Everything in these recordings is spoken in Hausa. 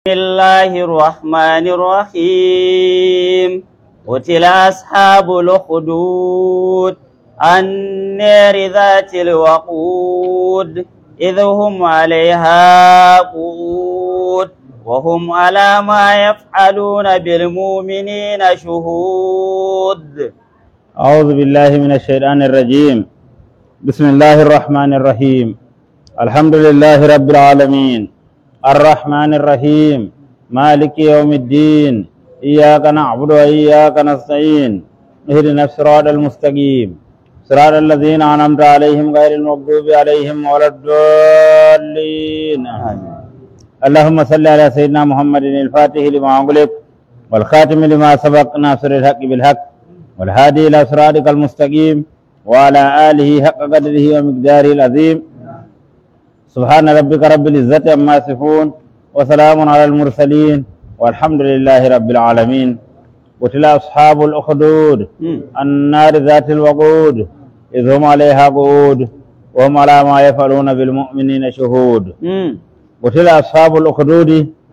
بسم الله الرحمن الرحيم قتل أصحاب الأخدود النار ذات الوقود إذ هم عليها قعود وهم على ما يفعلون بالمؤمنين شهود. أعوذ بالله من الشيطان الرجيم. بسم الله الرحمن الرحيم. الحمد لله رب العالمين الرحمن الرحيم مالك يوم الدين إياك نعبد وإياك نستعين اهدنا الصراط المستقيم صراط الذين أنعمت عليهم غير المغضوب عليهم ولا الضالين. اللهم صل على سيدنا محمد الفاتح لما أغلق والخاتم لما سبق ناصر الحق بالحق والهادي إلى صراطك المستقيم وعلى آله حق قدره ومقداره العظيم. سبحان ربك رب العزة عما يصفون وسلام على المرسلين والحمد لله رب العالمين. قتل أصحاب الأخدود النار ذات الوقود إذ هم عليها قعود وهم على ما يفعلون بالمؤمنين شهود. قتل أصحاب الأخدود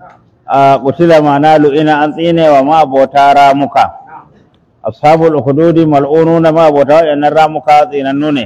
قتل ما نالوا إن أنطين وما بوتارا مكا. أصحاب الأخدود ملعونون ما بوتارا إن الرامكا زيننوني.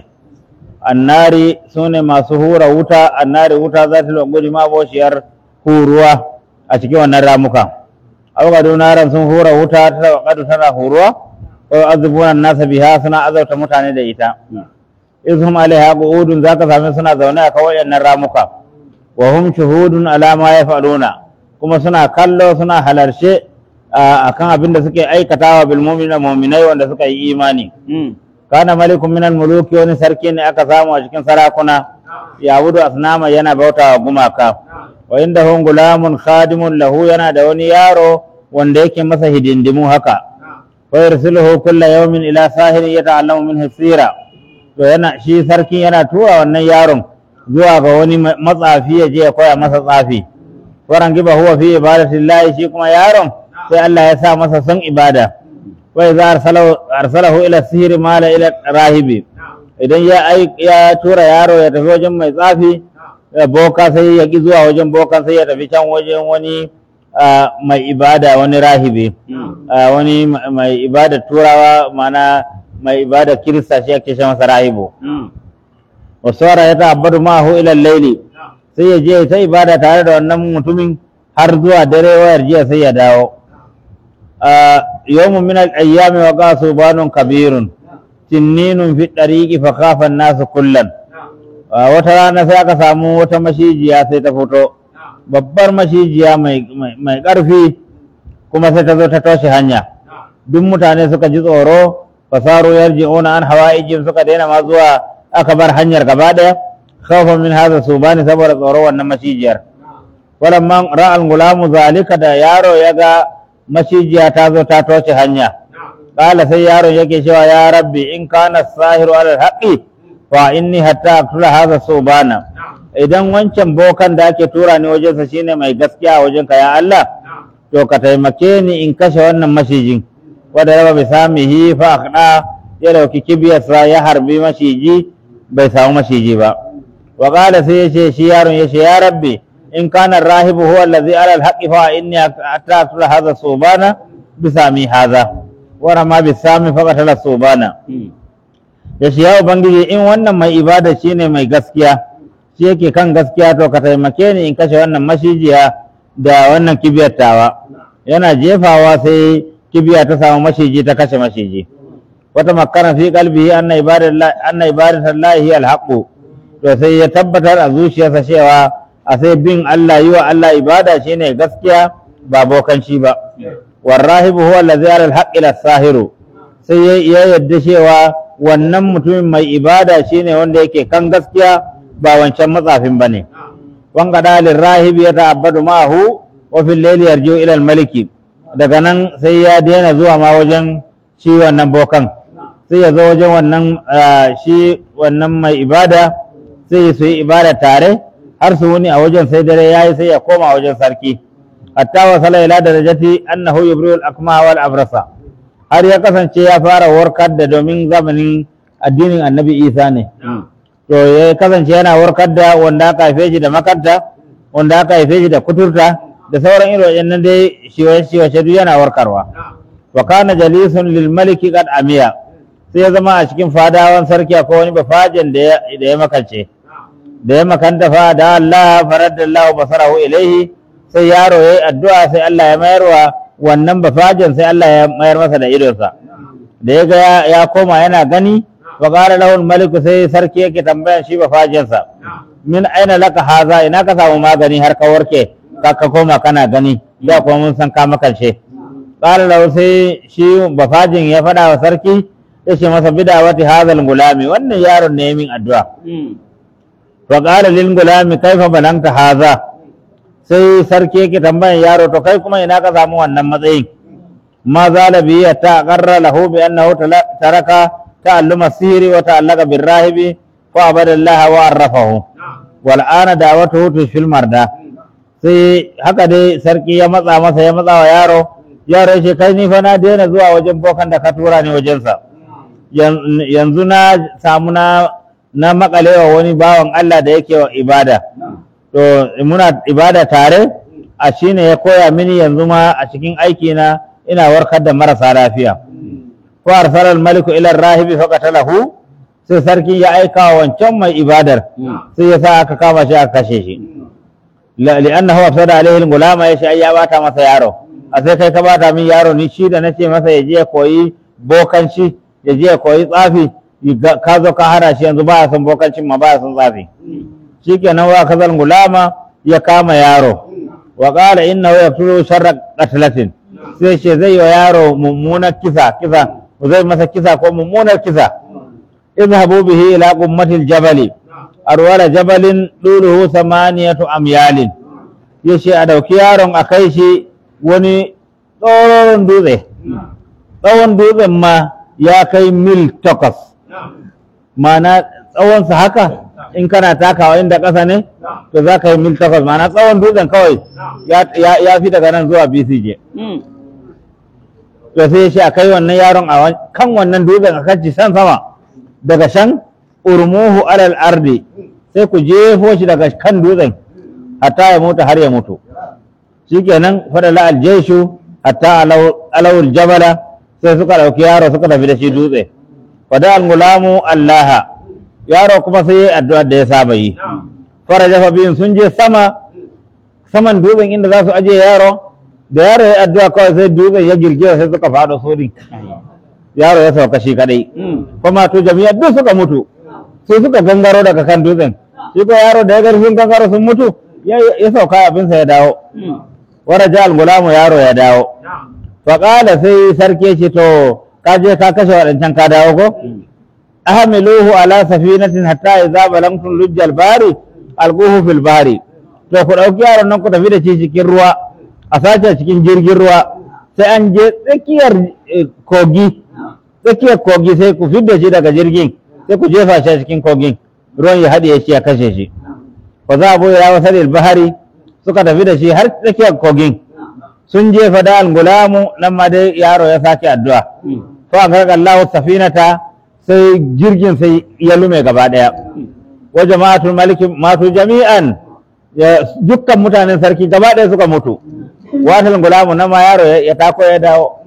annari sune masu hura wuta, annari wuta za ta lagudi ma boshiyar huruwa a cikin wannan ramuka. Aukadu naran sun hura wuta ta wakadu tana huruwa ko azubunan nasa biha suna azauta mutane da ita. Izhum alaiha qu'udun zaka same suna zaune a kawai wannan ramuka. Wa hum shuhudun ala ma yaf'aluna kuma suna kallo suna halarce akan abin da suke aikatawa bil mu'minai wanda suka yi imani. Kana malikun minal muluki wani sarki ne aka samu a cikin sarakuna ya wudu asnama yana bauta wa gumaka wa inda hun gulamun khadimun lahu yana da wani yaro wanda yake masa hidindimu haka wa yarsiluhu kulla yawmin ila sahirin yata'allamu minhu sira to yana shi sarkin yana tura wannan yaron zuwa ga wani matsafi ya je ya koya masa tsafi waran giba huwa fi ibadatillahi shi kuma yaron sai Allah ya sa masa son ibada wai za arsalahu ila sihiri mala ila rahibi idan ya tura yaro ya tafi wajen mai tsafi boka sai ya ki zuwa wajen bokan sai ya tafi can wajen wani mai ibada wani rahibi wani mai ibada turawa mana mai ibada kirista shi ake shan masa rahibu wasara ya ta'abbadu ma'ahu ila laili sai ya je ta ibada tare da wannan mutumin har zuwa dare wayar jiya sai ya dawo. يوم من الأيام وقع ثوبان كبير تنين في الطريق فخاف الناس كلا وترانا ساكا سامو وتمشيجيا سيتفوتو babbar mashijiya mai ƙarfi kuma sai ta zo ta toshe hanya duk mutane suka ji tsoro fasaru yarji'una an hawa'ijin suka daina ma zuwa aka bar hanyar gaba ɗaya khawfan min hadha subani saboda tsoro wannan mashijiyar walamman ra'al gulamu zalika da yaro ya ga mashijiya ta zo ta toce hanya ƙala sai yaron yake cewa ya rabbi in kana sahiru alal haqqi fa inni hatta aqtula hadha subana idan wancan bokan da ake tura ni wajen sa shine mai gaskiya a wajen ka ya Allah to ka taimake ni in kashe wannan mashijin wanda raba bi samihi fa akhda ya dauki kibiyarsa ya harbi mashiji bai samu mashiji ba wa ƙala sai yace shi yaron yace ya rabbi in kana rahibu huwa allazi ala alhaqi fa inni atatu hadha subana bisami hadha wa rama bisami fa qatala subana da shi ya ubangiji in wannan mai ibada shine mai gaskiya shi yake kan gaskiya to ka taimake ni in kashe wannan mashijiya da wannan kibiyar tawa yana jefawa sai kibiya ta samu mashiji ta kashe mashiji wata makana fi qalbihi anna ibadatullahi alhaqu to sai ya tabbatar a zuciyarsa cewa a sai bin Allah yi wa Allah ibada shine gaskiya ba bokanci ba warrahibu huwa allazi ala alhaqqi sahiru sai ya yadda cewa wannan mutumin mai ibada shine wanda yake kan gaskiya ba wancan matsafin bane wanga dalil rahibi ya ta'abbadu ma'ahu wa fil layli yarji'u ila maliki daga nan sai ya daina zuwa ma wajen shi wannan bokan sai ya zo wajen wannan shi wannan mai ibada sai ya yi ibada tare har su wuni a wajen sai dare yayi sai ya koma wajen sarki hatta wasala ila darajati annahu yubri'ul akma wal abrasa har ya kasance ya fara warkar da domin zamanin addinin annabi Isa ne to ya kasance yana warkar da wanda aka haife shi da makanta wanda aka haife shi da kuturta da sauran irin waɗannan dai shiwace duk yana warkarwa. Wa kana jalisun lil maliki qad amiya, sai ya zama a cikin fadawan sarki akwai wani bafajin da ya makance, da ya makanta fa da Allah faraddallahu basarahu ilaihi, sai yaro yayi addu'a sai Allah ya mayarwa wannan bafajin, sai Allah ya mayar masa da idonsa, da ya ga ya koma yana gani. Wa qala lahu maliku, sai sarki yake tambayan shi bafajinsa, min aina laka haza, ina ka samu magani har ka warke ka koma kana gani, da kuma mun san ka makance. Qala lahu, sai shi bafajin ya faɗa wa sarki, ya ce masa bidawati hadhal gulami, wannan yaron ne min addu'a. Wa qala lil gulami kaifa balanta haza, sai sarki yake tambayan yaro, to kai kuma ina ka samu wannan matsayin? Ma zala bi ta qarra lahu bi annahu taraka ta'alluma sihri wa ta'allaqa birrahibi fa abadallaha wa arrafahu wal ana da'watuhu tushfil marda. Sai haka dai sarki ya matsa wa yaro ya ce kai ni fa na daina zuwa wajen bokan da ka tura ni wajensa, yanzu na samu na makalewa wani bawan Allah da yake wa ibada, to muna ibada tare, a shine ya koya mini, yanzu ma a cikin aiki na ina warkar da marasa lafiya. Ko arsala al-maliku ila ar-rahibi faqatalahu, sai sarki ya aika wa wancan mai ibadar, sai ya sa aka kama shi aka kashe shi. Li'annahu afsada alaihi al-gulama, ya shi ya bata masa yaro. A sai kai ka bata min yaro, ni shi da nace masa ya je ya koyi bokanci, ya je ya koyi tsafi, ka zo ka hana shi, yanzu ba ya son bokancin ma ba ya son tsafi. Shikenan wa kazal gulama, ya kama yaro. Wa qala innahu yaqtulu sharra qatlatin, sai ce zai yi wa yaro mummunar kisa, zai masa kisa ko mummunar kisa. Izhabu bihi ila qummatil jabali, arwala jabalin duluhu 8 amyalin, yace a dauki yaron a kai shi wani tsoron dutse, tsawon dutsen ma ya kai mil 8, ma'ana tsawonsa haka in kana takawa inda ƙasa ne to za ka yi mil 8, ma'ana tsawon dutsen kawai ya fi daga nan zuwa BCJ. To sai shi a kai wannan yaron a kan wannan dutsen a kanci san sama, daga shan urmuhu alal ardi, sai ku jefo shi daga kan dutsen hatta ya mutu har ya mutu. Shikenan fadala aljaishu hatta alawul jabala, sai suka dauki yaro suka tafi da shi dutse. Fada al-gulamu allaha, yaro kuma sai addu'a da ya saba yi. Faraja fa biyun, sun je saman dutsen inda za su aje yaro, da yaro ya addu'a kawai sai dutsen ya girgiza, sai suka faɗo sori, yaro ya sauka shi kadai. Kuma to jami'a duk suka mutu, sai suka gangaro daga kan dutsen. Shi ko yaro da ya gari sun gangaro sun mutu, ya sauka abinsa ya dawo. Waraja al-gulamu, yaro ya dawo. Faƙala sai sarki ce, to ka je ka kashe waɗancan ka dawo ko? Ahmiluhu ala safinatin hatta idza balamtum lujjal bari alquhu fil bari. To ku dauki yaron nan ku tafi da shi cikin ruwa, a sace cikin jirgin ruwa, sai an je tsakiyar kogi sai ku fidda shi daga jirgin, sai ku jefa shi a cikin kogin, ruwan ya haɗe shi ya kashe shi. Fa za abu ya wasalil bahari, suka tafi da shi har tsakiyar kogin. Sun jefa da al-gulamu, nan ma dai yaro ya sake addu'a. Fa garga Allahu safinata, sai jirgin sai ya lume gaba daya. Wa jama'atul maliki matu jami'an, dukkan mutanen sarki gaba daya suka mutu. Watal gulamu, nan ma yaro ya tako ya dawo.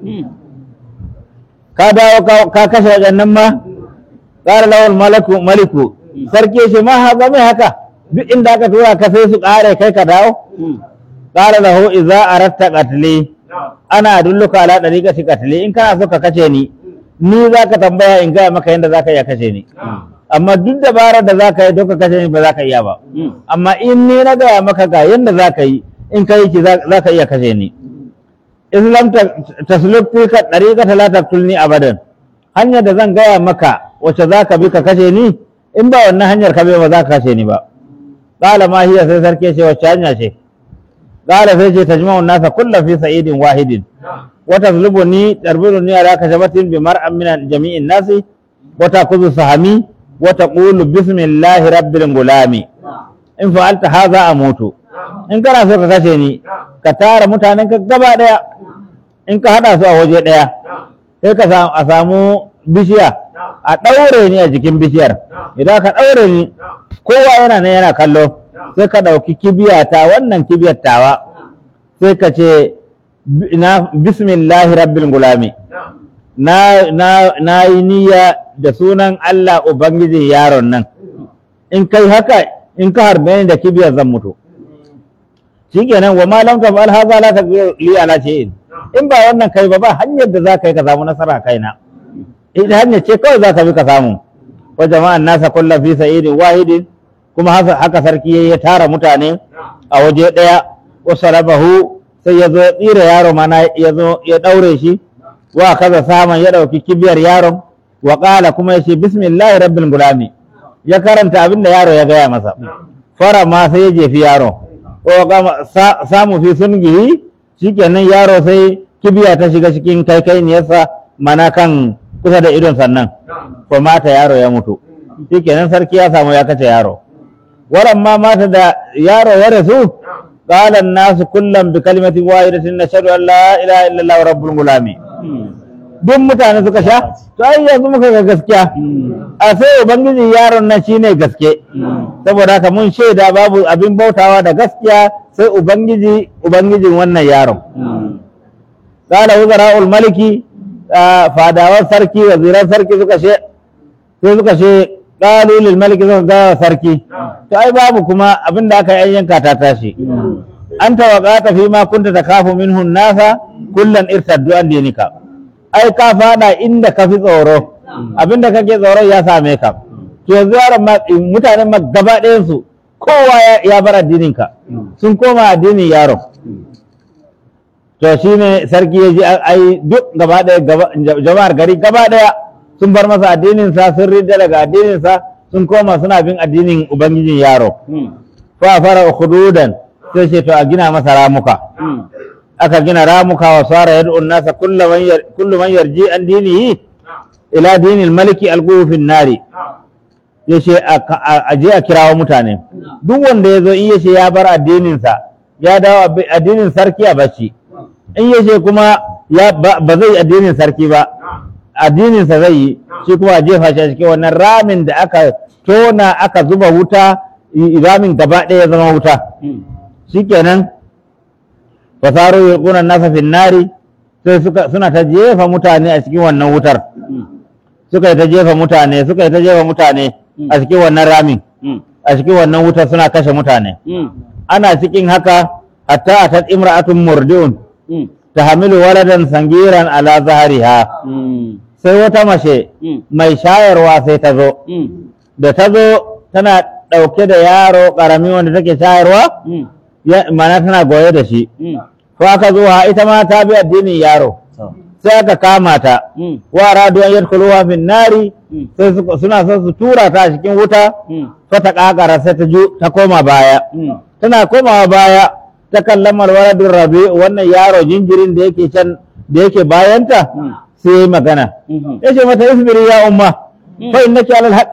Ka dawo ka kashe wajen nan ma? Qala lahu maliku, sarki shi ma haka mai haka, duk inda aka tura ka sai su kare kai ka dawo. Qala lahu idza aratta qatli ana adulluka ala dariqati qatli, in kana so ka kace ni za ka tambaya in ga maka yanda zaka iya kace ni, amma duk dabarar da zaka yi doka kace ni ba zaka iya ba, amma in ni na ga maka ga yanda zaka yi in kai ki zaka iya kace ni. Islam tasluk ka dariqata la taqtulni abadan, hanyar da zan gaya maka wacce zaka bi ka kace ni, in ba wannan hanyar ka bi ba za ka kace ni ba. Qala ma hiya, sai sarki ce wacce hanya ce? Qala sai ce tajma'un nasa kullu fi sa'idin wahidin wa tazlubuni tarbiruni ala kashabatin bi mar'an min jami'in nasi wa taquzu sahami wa taqulu bismillahi rabbil gulami in fa'alta hadha amutu. In kana so ka kashe ni, ka tara mutanen ka gaba daya, in ka hada su a waje daya, sai ka samu bishiya a daure ni a jikin bishiyar. Idan ka daure ni, kowa yana nan yana kallo, sai ka ɗauki kibiyata, wannan kibiyar tawa, sai ka ce bismillahi rabbil gulami, na yi niyya da sunan Allah Ubangiji yaron nan, in kai haka in ka harbe ni da kibiyar zan mutu. Shi kenan wa malam ka fa'al haza la ta li ala shay'in, in ba wannan kai ba hanyar da za ka yi ka samu nasara kaina, ita hanyar ce kawai za ka bi ka samu. Wa jama'an nasa kulla fi sa'idin wahidin, kuma haka sarki ya tara mutane a waje ɗaya, wa salabahu sai ya zo ya tsira yaro mana ya zo ya ɗaure shi, wa kaza saman ya ɗauki kibiyar yaron, wa ƙala kuma ya ce bismillahi rabbil gulami, ya karanta abin da yaro ya gaya masa, fara ma sai ya jefi yaro, wa kama samu fi sungihi, shikenan yaro sai kibiya ta shiga cikin kaikainiyarsa mana kan kusa da idon sannan, ko mata yaro ya mutu, shikenan sarki ya samu ya kace yaro. Walamma mata da yaro ya rasu, قال الناس كلهم بكلمة واحدة نشهد أن لا إله إلا الله رب العالمين. duk mutane suka sha to ai yanzu muka ga gaskiya a sai ubangiji yaron nan shine gaske saboda haka mun shaida babu abin bautawa da gaskiya sai ubangijin wannan yaron. qala wuzara'ul maliki, fadawan sarki waziran sarki suka ce qalu lil maliki suka ga sarki to ai babu kuma abin da aka yanka ta tashi. anta waqata fi ma kunta takafu minhu nasa kullan irtaddu an dinika, ai ka fada inda ka fi tsoro, abinda kake tsoro ya same ka. To yanzu yaron mutanen ma gaba ɗayan su kowa ya bar addinin ka, sun koma addinin yaron. To shine sarki ya ji ai duk gaba ɗaya jama'ar gari gaba ɗaya sun bar masa addinin sa, sun ridda daga addinin sa, sun koma suna bin addinin ubangijin yaro. Fa fara khududan, sai ce to a gina masa ramuka. Aka gina ramuka wa sara yad'un nasa kullu man yarji an dinihi ila dinil maliki alqufin nari, yace a je a kirawo mutane duk wanda yazo in yace ya bar addinin sa ya dawo addinin sarki a bacci, in yace kuma ba zai addinin sarki ba addinin sa zai yi, shi kuma a jefa shi a cikin wannan ramin da aka tona aka zuba wuta, ramin gaba ɗaya ya zama wuta. Shikenan fasaru yulquna nasa fin nari, sai suna ta jefa mutane a cikin wannan wutar, suka yi ta jefa mutane a cikin wannan ramin, a cikin wannan wutar suna kashe mutane. Ana cikin haka hatta atat imra'atun murdi'un tahamilu waladan sangiran ala zahriha, sai wata mace mai shayarwa sai ta zo, da ta zo tana ɗauke da yaro ƙarami wanda take shayarwa, mana tana goye da shi, ko aka zo ita ma ta bi addinin yaro, sai aka kama ta, wa radu an yadkhuluha fin nari, sai suna son su tura ta cikin wuta, fa ta kakara sai ta koma baya, tana komawa baya ta kallama waladun rabi, wannan yaro jinjirin da yake can da yake bayanta, sai yayi magana, yace mata isbiri ya umma fa innaki alal haqqi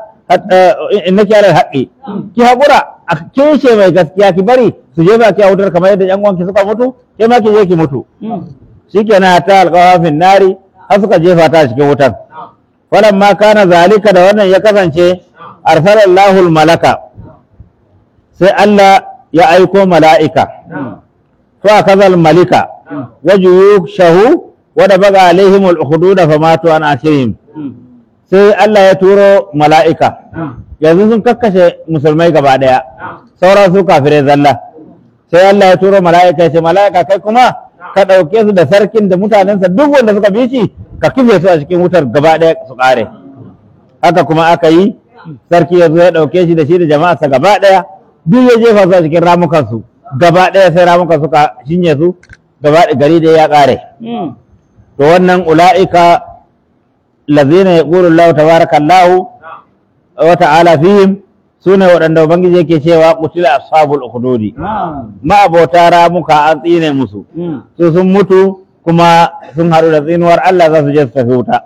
innaki alal haqqi, ki haƙura a keshe mai gaskiya, ki bari su je baki a wutar kamar yadda yan uwanki suka mutu, ke ma ki je ki mutu. Shikenan ta alqawa fin nari, har suka jefa ta cikin wutar. Falamma kana zalika, da wannan ya kasance, arsalallahu malaka, sai Allah ya aiko mala'ika, fa kazal malika wajhu shahu wa da baga alaihim al-ukhdud fa matu an ashirihim, sai Allah ya turo mala'ika, yanzu sun kakkashe musulmai gaba daya, sauran su kafirai zalla, sai Allah ya turo mala'ika ya ce mala'ika kai kuma ka ɗauke su da sarkin da mutanensa duk wanda suka bi shi ka kife su a cikin wutar gaba daya su ƙare. Haka kuma aka yi, sarki ya zo ya ɗauke shi da shi da jama'arsa gaba daya, duk ya jefa su a cikin ramukansu gaba daya, sai ramukan suka shinye su gaba gari da ya ƙare. To wannan ula'ika lazina yaqulu Allah tabarakallahu wa ta'ala fihim, sune waɗanda ubangiji yake cewa qutila ashabul ukhdudi, ma abota ramuka an tsine musu, su sun mutu kuma sun haɗu da tsinuwar Allah, za su je su tafi wuta.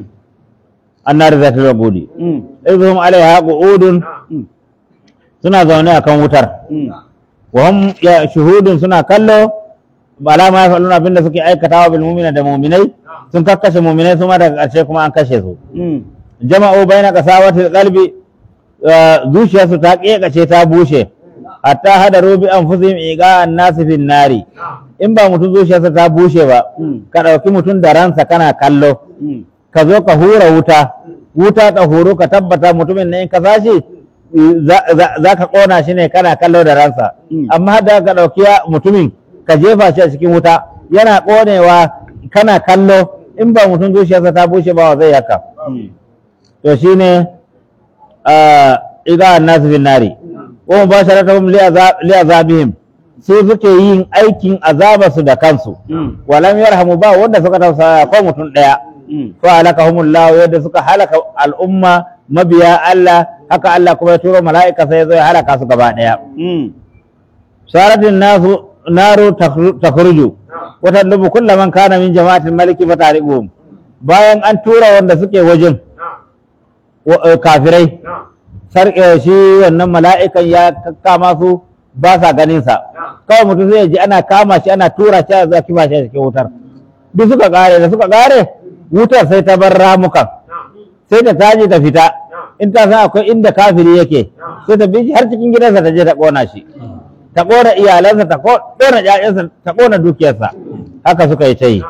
Annar zatul waqudi idhum alaiha qu'udun, suna zaune akan wutar, wa hum shuhudun, suna kallo bala ma yafaluna abinda suke aikatawa bil mu'mina da mu'minai, sun kakkashe mu'minai su ma daga ƙarshe kuma an kashe su. Jama'u baina qasawatil qalbi, zuciyarsu ta ƙeƙace ta bushe, hatta hadaru bi anfusihim iga an-nas fin nari in ba mutum zuciyarsa ta bushe ba ka dauki mutum da ransa kana kallo ka zo ka hura wuta ta horo ka tabbata mutumin ne in ka sashi za ka kona shi ne kana kallo da ransa amma da ka dauki mutumin ka jefa shi a cikin wuta yana konewa kana kallo in ba mutum zuciyarsa ta bushe ba zai haka to shine iga an-nas fin nari wa mubasharatahum li azabihim su suke yin aikin azabarsu da kansu walam yarhamu ba wanda suka tausaya ko mutum daya to halakahumullahu yadda suka halaka al'umma mabiya Allah haka Allah kuma ya turo mala'ika sai zai halaka su gaba daya saratin naru takhruju wa tadlubu kullu man kana min jama'atil maliki fatariqum bayan an tura wanda suke wajen kafirai shi wannan mala'ikan ya kama su ba sa ganin sa kawai mutum zai ji ana kama shi ana tura shi a kifa shi a cikin wutar duk suka kare da suka kare wutar sai ta bar ramukan sai ta taji ta fita in ta san akwai inda kafiri yake sai ta bi har cikin gidansa ta je ta kona shi ta kona iyalansa ta kona ƴaƴansa ta kona dukiyarsa haka suka yi ta yi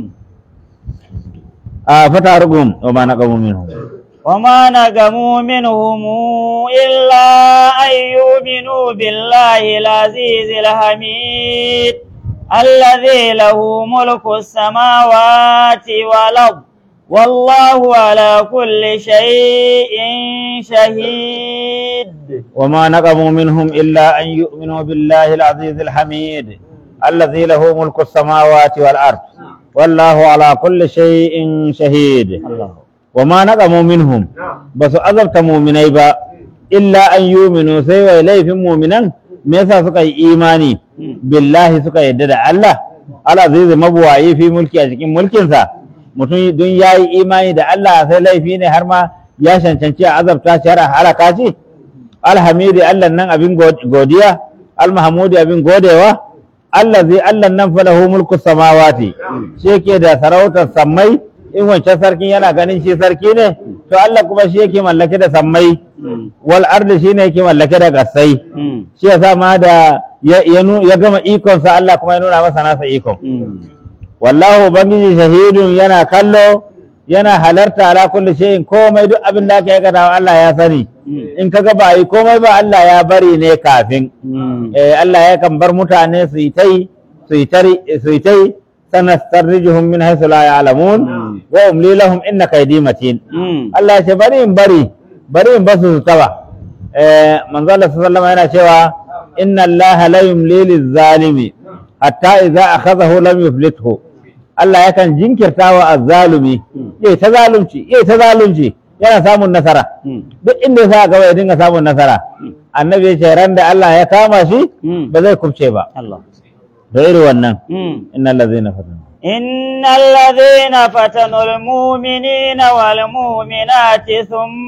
a fata rugum wa ma naqamu minhum وما نقموا منهم إلا أن يؤمنوا بالله العزيز الحميد الذي له ملك السماوات والأرض والله على كل شيء شهيد وما نقموا منهم إلا أن يؤمنوا بالله العزيز الحميد الذي له ملك السماوات والأرض والله على كل شيء شهيد وما نقموا منهم بس أذبت مؤمني با إلا أن يؤمنوا سيوى إليه في مؤمنا ميسا سكي إيماني بالله سكي يدد الله على عزيز مبوعي في ملكي أجكين ملكنسا mutum don ya yi imani da Allah sai laifi ne har ma ya cancanci a azabta shi har halaka shi alhamidi Allah nan abin godiya almahamudi abin godewa Allah zai Allah nan falahu mulku samawati shi yake da sarautar sammai in wancan sarkin yana ganin shi sarki ne to Allah kuma shi yake mallake da sammai wal ardi shi ne yake mallake da gasai shi yasa ma da ya gama ikonsa Allah kuma ya nuna masa nasa ikon wallahu ubangiji shahidun yana kallo yana halarta ala kulli shay'in komai duk abin da aka aikata Allah ya sani in kaga ba yi komai ba Allah ya bari ne kafin Allah ya kan bar mutane su yi tai sanastarrijuhum min haythu la ya'lamun wa umli lahum inna kaydi matin Allah ya ce bari in basu su taba manzo Allah sallallahu alaihi wasallam yana cewa inna Allah la yumli liz-zalimi hatta idza akhadhahu lam yuflithu Allah yakan jinkirta wa azzalumi yayi ta zalunci yana samun nasara duk inda ya sa gaba ya dinga samun nasara annabi ya ce ran da Allah ya kama shi ba zai kubce ba da irin wannan innal ladzina fatanul mu'minina wal mu'minati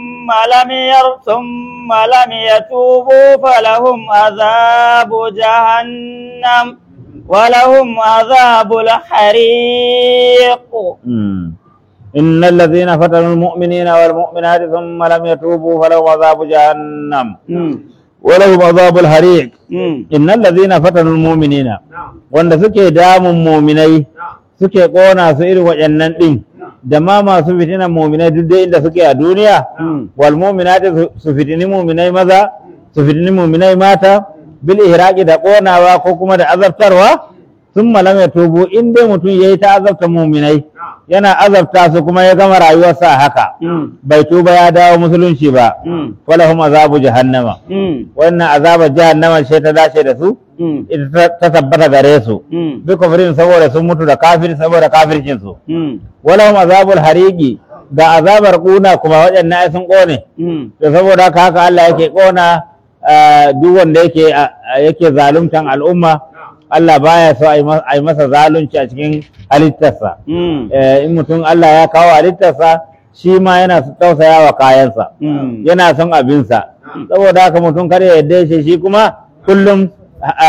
thumma lam yatubu falahum azabu jahannam ولهم عذاب الحريق إن الذين فتنوا المؤمنين والمؤمنات ثم لم يتوبوا فلهم عذاب جهنم ولهم عذاب الحريق إن الذين فتنوا المؤمنين wanda suke damun mu'minai suke kona su irin waɗannan din da ma masu fitinan mu'minai duk da inda suke a duniya wal mu'minati su fitini mu'minai maza su fitini mu'minai mata bil ihraqi da konawa ko kuma da azabtarwa sun malam ya tubu in dai mutum yayi ta azabta mu'minai yana azabta su kuma ya gama rayuwarsa haka bai tuba ya dawo musulunci ba walahum azabu jahannama wannan azabar jahannama ce ta dace da su ita ta tabbata gare su bi kufrin saboda sun mutu da kafir saboda kafircin su walahum azabul hariqi da azabar kuna kuma waɗannan ai sun kone to saboda haka Allah yake kona duk wanda yake zaluntan al'umma Allah baya so a yi masa zalunci a cikin halittarsa in mutum Allah ya kawo halittarsa shi ma yana tausaya wa kayansa yana son abinsa saboda haka mutum kar ya yarda shi kuma kullum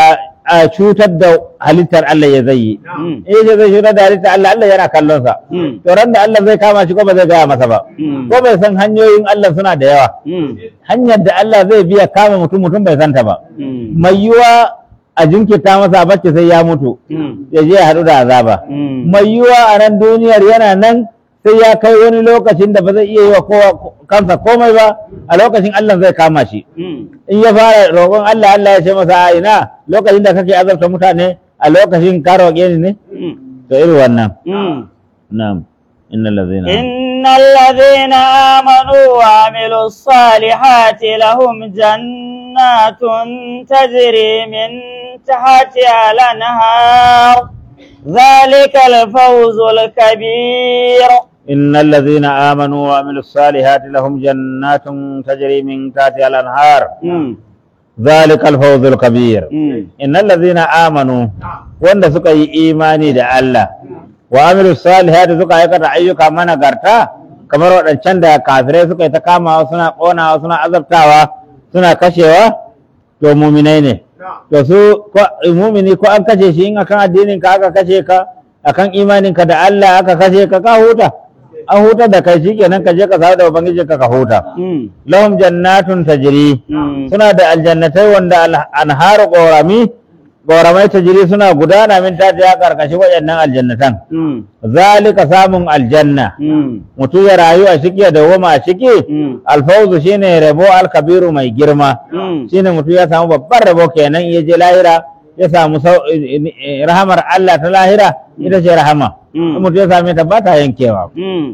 a cutar da halittar Allah ya zai yi in zai cutar da halittar Allah, Allah yana kallon sa to ran da Allah zai kama shi ko ba zai gaya masa ba ko bai san hanyoyin Allah suna da yawa hanyar da Allah zai biya kama mutum bai santa ba mai yiwa a jinkirta masa bacci sai ya mutu ya je ya haɗu da azaba mai yiwa a nan duniyar yana nan sai ya kai wani lokacin da ba zai iya yi wa kansa komai ba a lokacin Allah zai kama shi in ya fara roƙon Allah, Allah ya ce masa a ina lokacin da kake azabta mutane a lokacin ka roƙe ni ne to irin wannan na'am innal ladhina amanu wa amilus salihati lahum jannatun tajri min tahtiha al-anhar dhalika al-fawzul kabir إن الذين آمنوا وعملوا الصالحات لهم جنات تجري من تحتها الأنهار ذلك الفوز الكبير إن الذين آمنوا وأن سكي إيماني دا الله وعملوا الصالحات سكي يكتا أيوكا من غرتا كما رأى الشند كافرين سكي تكاما وسنا قونا وسنا عذبتاوا سنا كشيوا تو مؤمنين to su mu'mini ko an kashe shi in akan addinin ka aka kashe ka akan imanin ka da Allah aka kashe ka huta an huta da kai shikenan ka je ka samu da ubangiji ka huta lahum jannatun tajri suna da aljannatai wanda anharu goramai tajri suna gudana min ta ya karkashi wayannan aljannatan zalika samun aljanna mutu ya rayu a ciki da wama a ciki alfawzu shine rabo alkabiru mai girma shine mutu ya samu babban rabo kenan ya je lahira ya samu rahamar Allah ta lahira ita ce rahama mutu ya same ta ba ta yankewa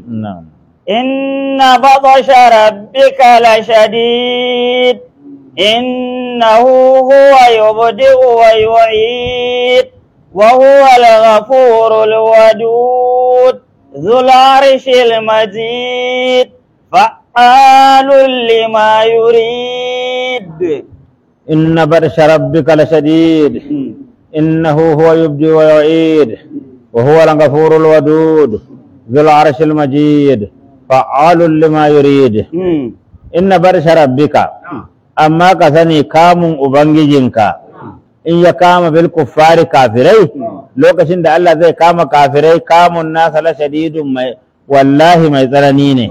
inna batasha rabbika la shadid innahu huwa yubdi'u wa yu'id wa huwa al-ghafurul wadud dhul 'arshil majid fa'alun lima yurid إن بطش ربك لشديد إنه هو يبدي ويعيد وهو الغفور الودود ذو العرش المجيد فعال لما يريد إن بطش ربك أما كثني كام أبنجينك إن يكام بالكفار كافرين لو كشند الله زي كام كافرين كام الناس لشديد والله ما يترنيني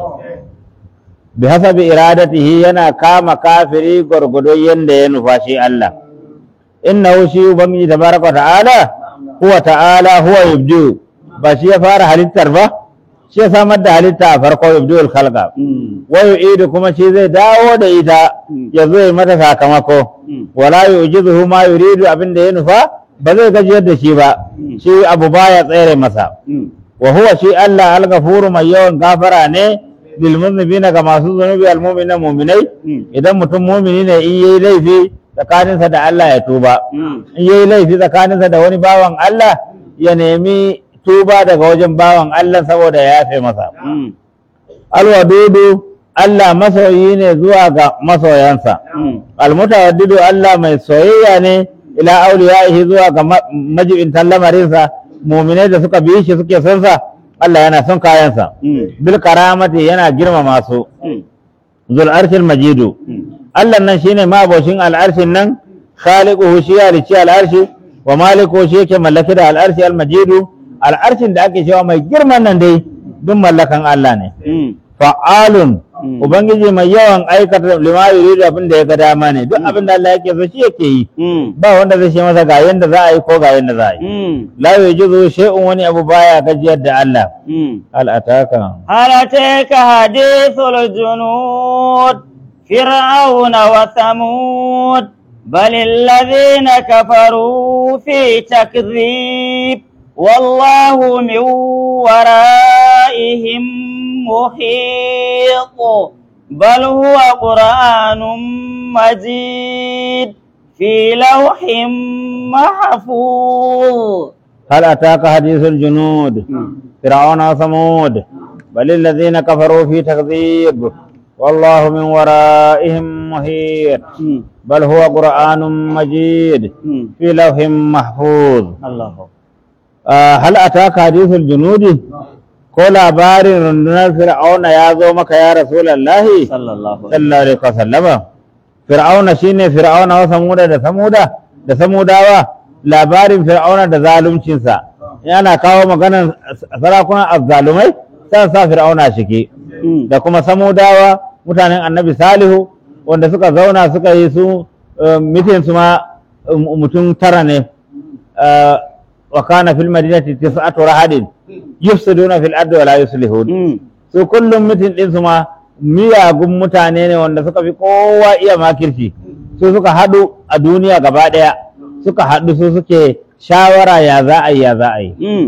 بحسب إرادته ينا كام كافري غرغدو يند ينفاشي الله إنه شيء بنجي تبارك وتعالى هو يبدو بس يفار halittar ba shi ya samar da halitta a farko yabdul khalqa wa yu'idu kuma shi zai dawo da ita ya zo ya mata sakamako wala yujizuhu ma yuridu abinda ya nufa ba zai gajiyar da shi ba shi abu baya tsere masa wa huwa shi Allah al-ghafuru mai yawan gafara ne bilmuznibina ga masu zunubi almu'mina mu'minai idan mutum mu'mini ne in yayi laifi tsakaninsa da Allah ya tuba in yayi laifi tsakaninsa da wani bawan Allah ya nemi tuba daga wajen bawan Allah saboda ya yafe masa alwadudu Allah masoyi ne zuwa ga masoyansa almutawaddidu Allah mai soyayya ne ila auliyaihi zuwa ga majibintan lamarinsa mu'minai da suka bi shi suke son sa Allah yana son kayansa bil karamati yana girmama su zul arshil majidu Allah nan shine maboshin al'arshin nan khaliquhu shi ya rici al'arshi wa malikuhu shi yake mallaki da al'arshi al-majidu al'arshin da ake cewa mai girman nan dai duk mallakan Allah ne fa'alun ubangiji mai yawan aikata lima yuridu abin da ya ga dama ne duk abin da Allah yake so shi yake yi ba wanda zai ce masa ga yanda za a yi ko ga yanda za a yi la yujizu shay'un wani abu baya gajiyar da Allah hal ataka hadithul junud fir'auna wa thamud bal alladhina kafaru fi takdhib wallahu min waraihim محيط بل هو قرآن مجيد في لوح محفوظ هل أتاك حديث الجنود فرعون وثمود بل الذين كفروا في تكذيب والله من ورائهم محيط بل هو قرآن مجيد في لوح محفوظ الله هل أتاك حديث الجنود ko labarin rundunar fir'auna ya zo maka ya rasulullahi sallallahu alaihi wasallama fir'auna shine fir'auna wa samuda da samudawa labarin fir'auna da zaluncinsa yana kawo maganar sarakunan azzalumai sai sa fir'auna shike da kuma samudawa mutanen annabi salihu wanda suka zauna suka yi su mitin su ma mutum tara ne wa kana fil madinati tis'atu rahadin yufsiduna fil ardi wa la yuslihun su kullum mitin din su ma miyagun mutane ne wanda suka fi kowa iya makirci su suka haɗu a duniya gaba ɗaya suka haɗu su suke shawara ya za a yi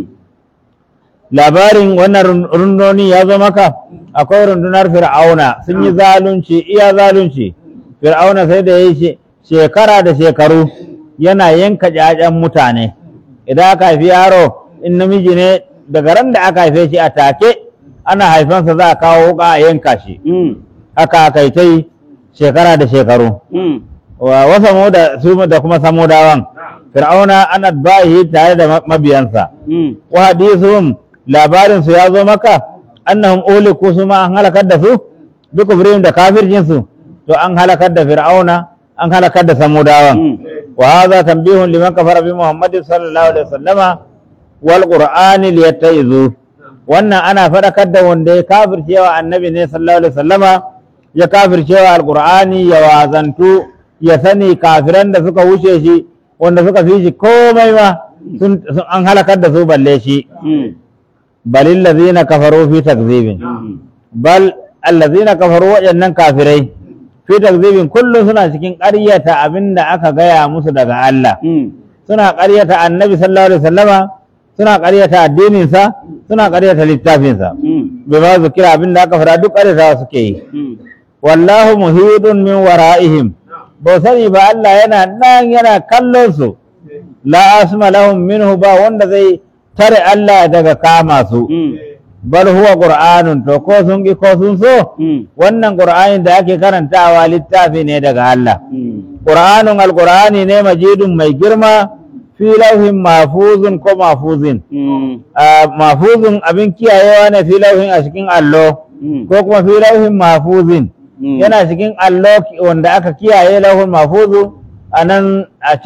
labarin wannan rundoni ya zo maka akwai rundunar fir'auna sun yi zalunci iya zalunci fir'auna sai da ya yi shekara da shekaru yana yanka ƴaƴan mutane idan aka haifi yaro in namiji ne daga ran da aka haife shi a take ana haifansa za a kawo wuka a yanka shi haka aka yi ta yi shekara da shekaru wasa da kuma samudawan fir'auna ana bayi tare da mabiyansa wa hadithum labarin su ya zo maka annahum uliku su ma an halakar da su bi kufrihim da kafircin su to an halakar da fir'auna an halakar da samudawan wa hadha tanbihun liman kafara bi muhammadin sallallahu alaihi wasallama wal qur'ani liyattaizu wannan ana fadakar da wanda ya kafircewa annabi ne sallallahu alaihi wasallama ya kafircewa alqur'ani ya wazantu ya sani kafiran da suka wuce shi wanda suka fi shi komai ma an halakar da su balle shi balil ladzina kafaru fi takzibin bal allazina kafaru wajannan kafirai fi takzibin kullum suna cikin ƙaryata abinda aka gaya musu daga Allah suna ƙaryata annabi sallallahu alaihi wasallama suna ƙaryata addininsa suna ƙaryata littafinsa bai ba su kira abinda aka fara duk ƙaryata suke yi wallahu muhidun min wara'ihim ba sani ba Allah yana nan yana kallon su la asma lahum minhu ba wanda zai tare Allah daga kama su bal huwa qur'anun to ko sun ki ko sun so wannan qur'anin da ake karantawa littafi ne daga Allah qur'anun alqur'ani ne majidun mai girma fi lauhin mahfuzun ko mahfuzin mahfuzun abin kiyayewa ne fi lauhin a cikin allo ko kuma fi lauhin mahfuzin yana cikin allo wanda aka kiyaye lauhin mahfuzu anan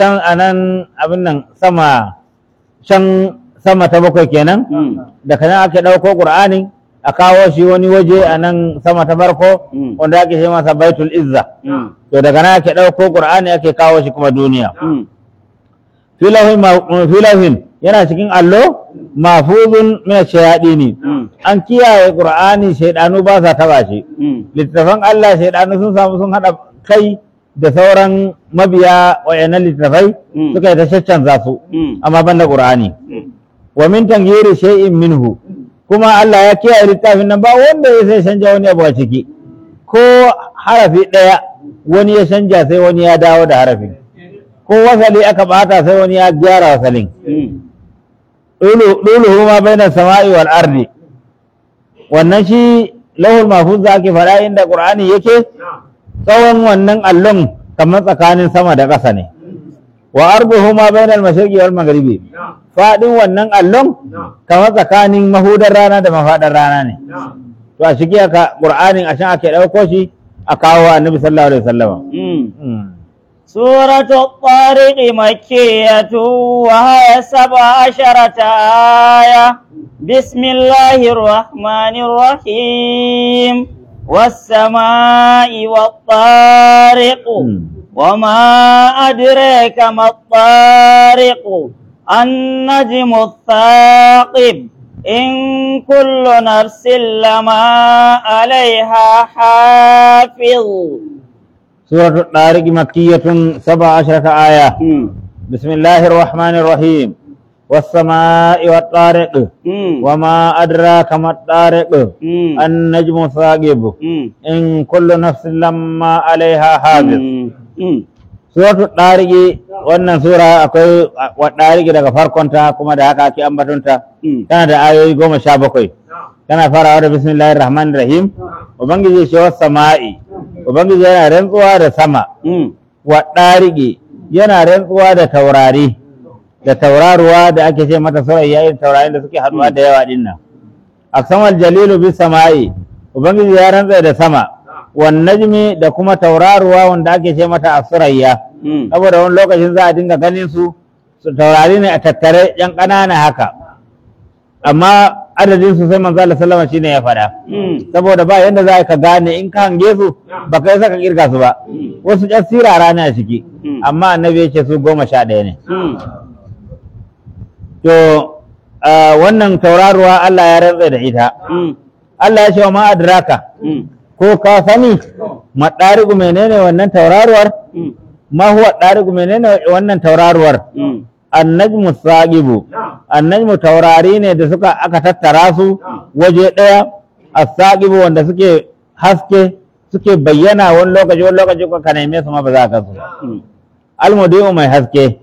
abin nan sama ta bakwai kenan daga nan ake ɗauko ƙur'ani a kawo shi wani waje a nan sama ta farko wanda ake ce masa baitul izza to daga nan ake ɗauko ƙur'ani ake kawo shi kuma duniya filafin yana cikin allo mafuzun min shayadini an kiyaye ƙur'ani shaidanu ba sa taba shi littafan Allah shaidanu sun samu sun hada kai da sauran mabiya wayannan littafai suka yi ta caccanza su amma banda ƙur'ani wa min tanghiri shay'in minhu kuma Allah ya kiyaye littafin nan ba wanda ya sai canja wani abu a ciki ko harafi daya wani ya canja sai wani ya dawo da harafin ko wasali aka bata sai wani ya gyara wasalin duluhu ma baina sama'i wal ardi wannan shi lahul mahfuz da ake fara inda qur'ani yake tsawon wannan allon kamar tsakanin sama da ƙasa ne wa arduhu ma baina al mashriqi wal maghribi faɗin wannan allon kamar tsakanin mahudar rana da mafaɗar rana ne to a shige aka ƙur'anin a can ake ɗauko shi a kawo annabi sallallahu alaihi wasallam سورة الطارق مكية وهي 17 آية بسم الله الرحمن الرحيم والسماء والطارق وما أدريك ما الطارق النجم الثاقب إن كل نفس لما عليها حافظ سورة الطارق مكية 17 آية بسم الله الرحمن الرحيم والسماء والطارق وما أدراك ما الطارق النجم الثاقب إن كل نفس لما عليها حافظ سورة الطارق wannan sura akwai waɗariki daga farkonta kuma da haka ake ambatonta tana da ayoyi 17 tana farawa da bismillahir rahmanir rahim ubangiji shi was sama'i ubangiji yana rantsuwa da sama waɗariki yana rantsuwa da taurari da tauraruwa da ake ce mata surayya irin taurarin da suke haɗuwa da yawa dinnan aksamal jalilu bis sama'i ubangiji ya rantsa da sama wan najmi da kuma tauraruwa wanda ake ce mata asurayya saboda wani lokacin za a dinga ganin su taurari ne a tattare yan ƙanana haka amma adadin su sai manzo Allah sallama shine ya faɗa saboda ba yanda za ka gane in ka hange su ba kai saka kirga su ba wasu ƴan sirara ne a ciki amma annabi ya ce su 11 ne to wannan tauraruwa Allah ya rantsa da ita Allah ya ce wa ma adraka ko ka sani madarigu menene wannan tauraruwar ma huwa darigu menene wannan tauraruwar annajmu saqibu annajmu taurari ne da aka tattara su waje daya as-saqibu wanda suke haske suke bayyana wani lokaci ko ka neme su ma ba za ka su almudiu mai haske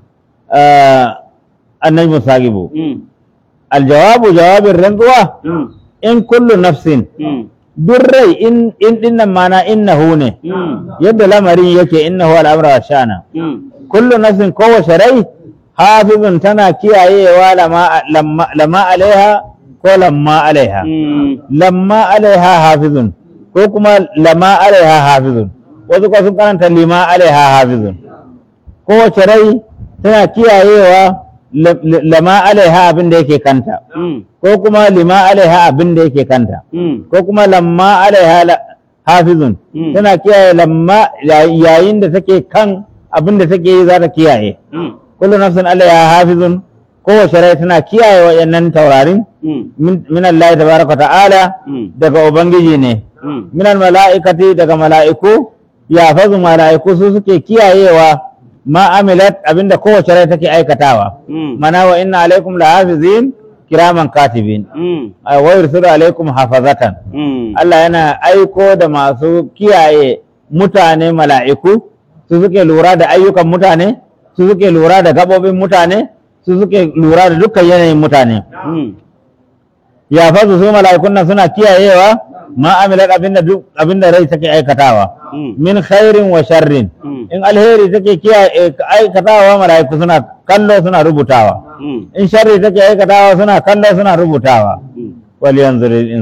annajmu saqibu aljawabu jawabin rantsuwa in kullu nafsin duk rai in dinnan mana innahu ne yadda lamarin yake innahu al'amra wa sha'ana kullu nafsin kowace rai hafizun tana kiyayewa lama alaiha ko lamma alaiha lamma alaiha hafizun ko kuma lama alaiha hafizun wasu ko sun karanta lima alaiha hafizun kowace rai tana kiyayewa lama alaiha abin da yake kanta ko kuma lima alaiha abin da yake kanta ko kuma lamma alaiha hafizun tana kiyaye lamma yayin da take kan abin da take yi za ta kiyaye kullu nafsin alaiha hafizun kowace rai tana kiyaye wayannan taurarin min Allah tabaraka ta'ala daga ubangiji ne min mala'ikati daga mala'iku ya fazu mala'iku su suke kiyayewa ma amilat abinda kowace rai take aikatawa mana wa inna alaikum lahafizin kiraman katibin wa yursilu alaikum hafazatan Allah yana aiko da masu kiyaye mutane mala'iku su suke lura da ayyukan mutane su suke lura da gabobin mutane su suke lura da dukkan yanayin mutane ya fazu su mala'ikun nan suna kiyayewa ma amilat abinda rai take aikatawa min khairin wa sharrin in alheri take aikatawa mala'iku suna kallo suna rubutawa in sharri take aikatawa suna kallo suna rubutawa wal yanzuru al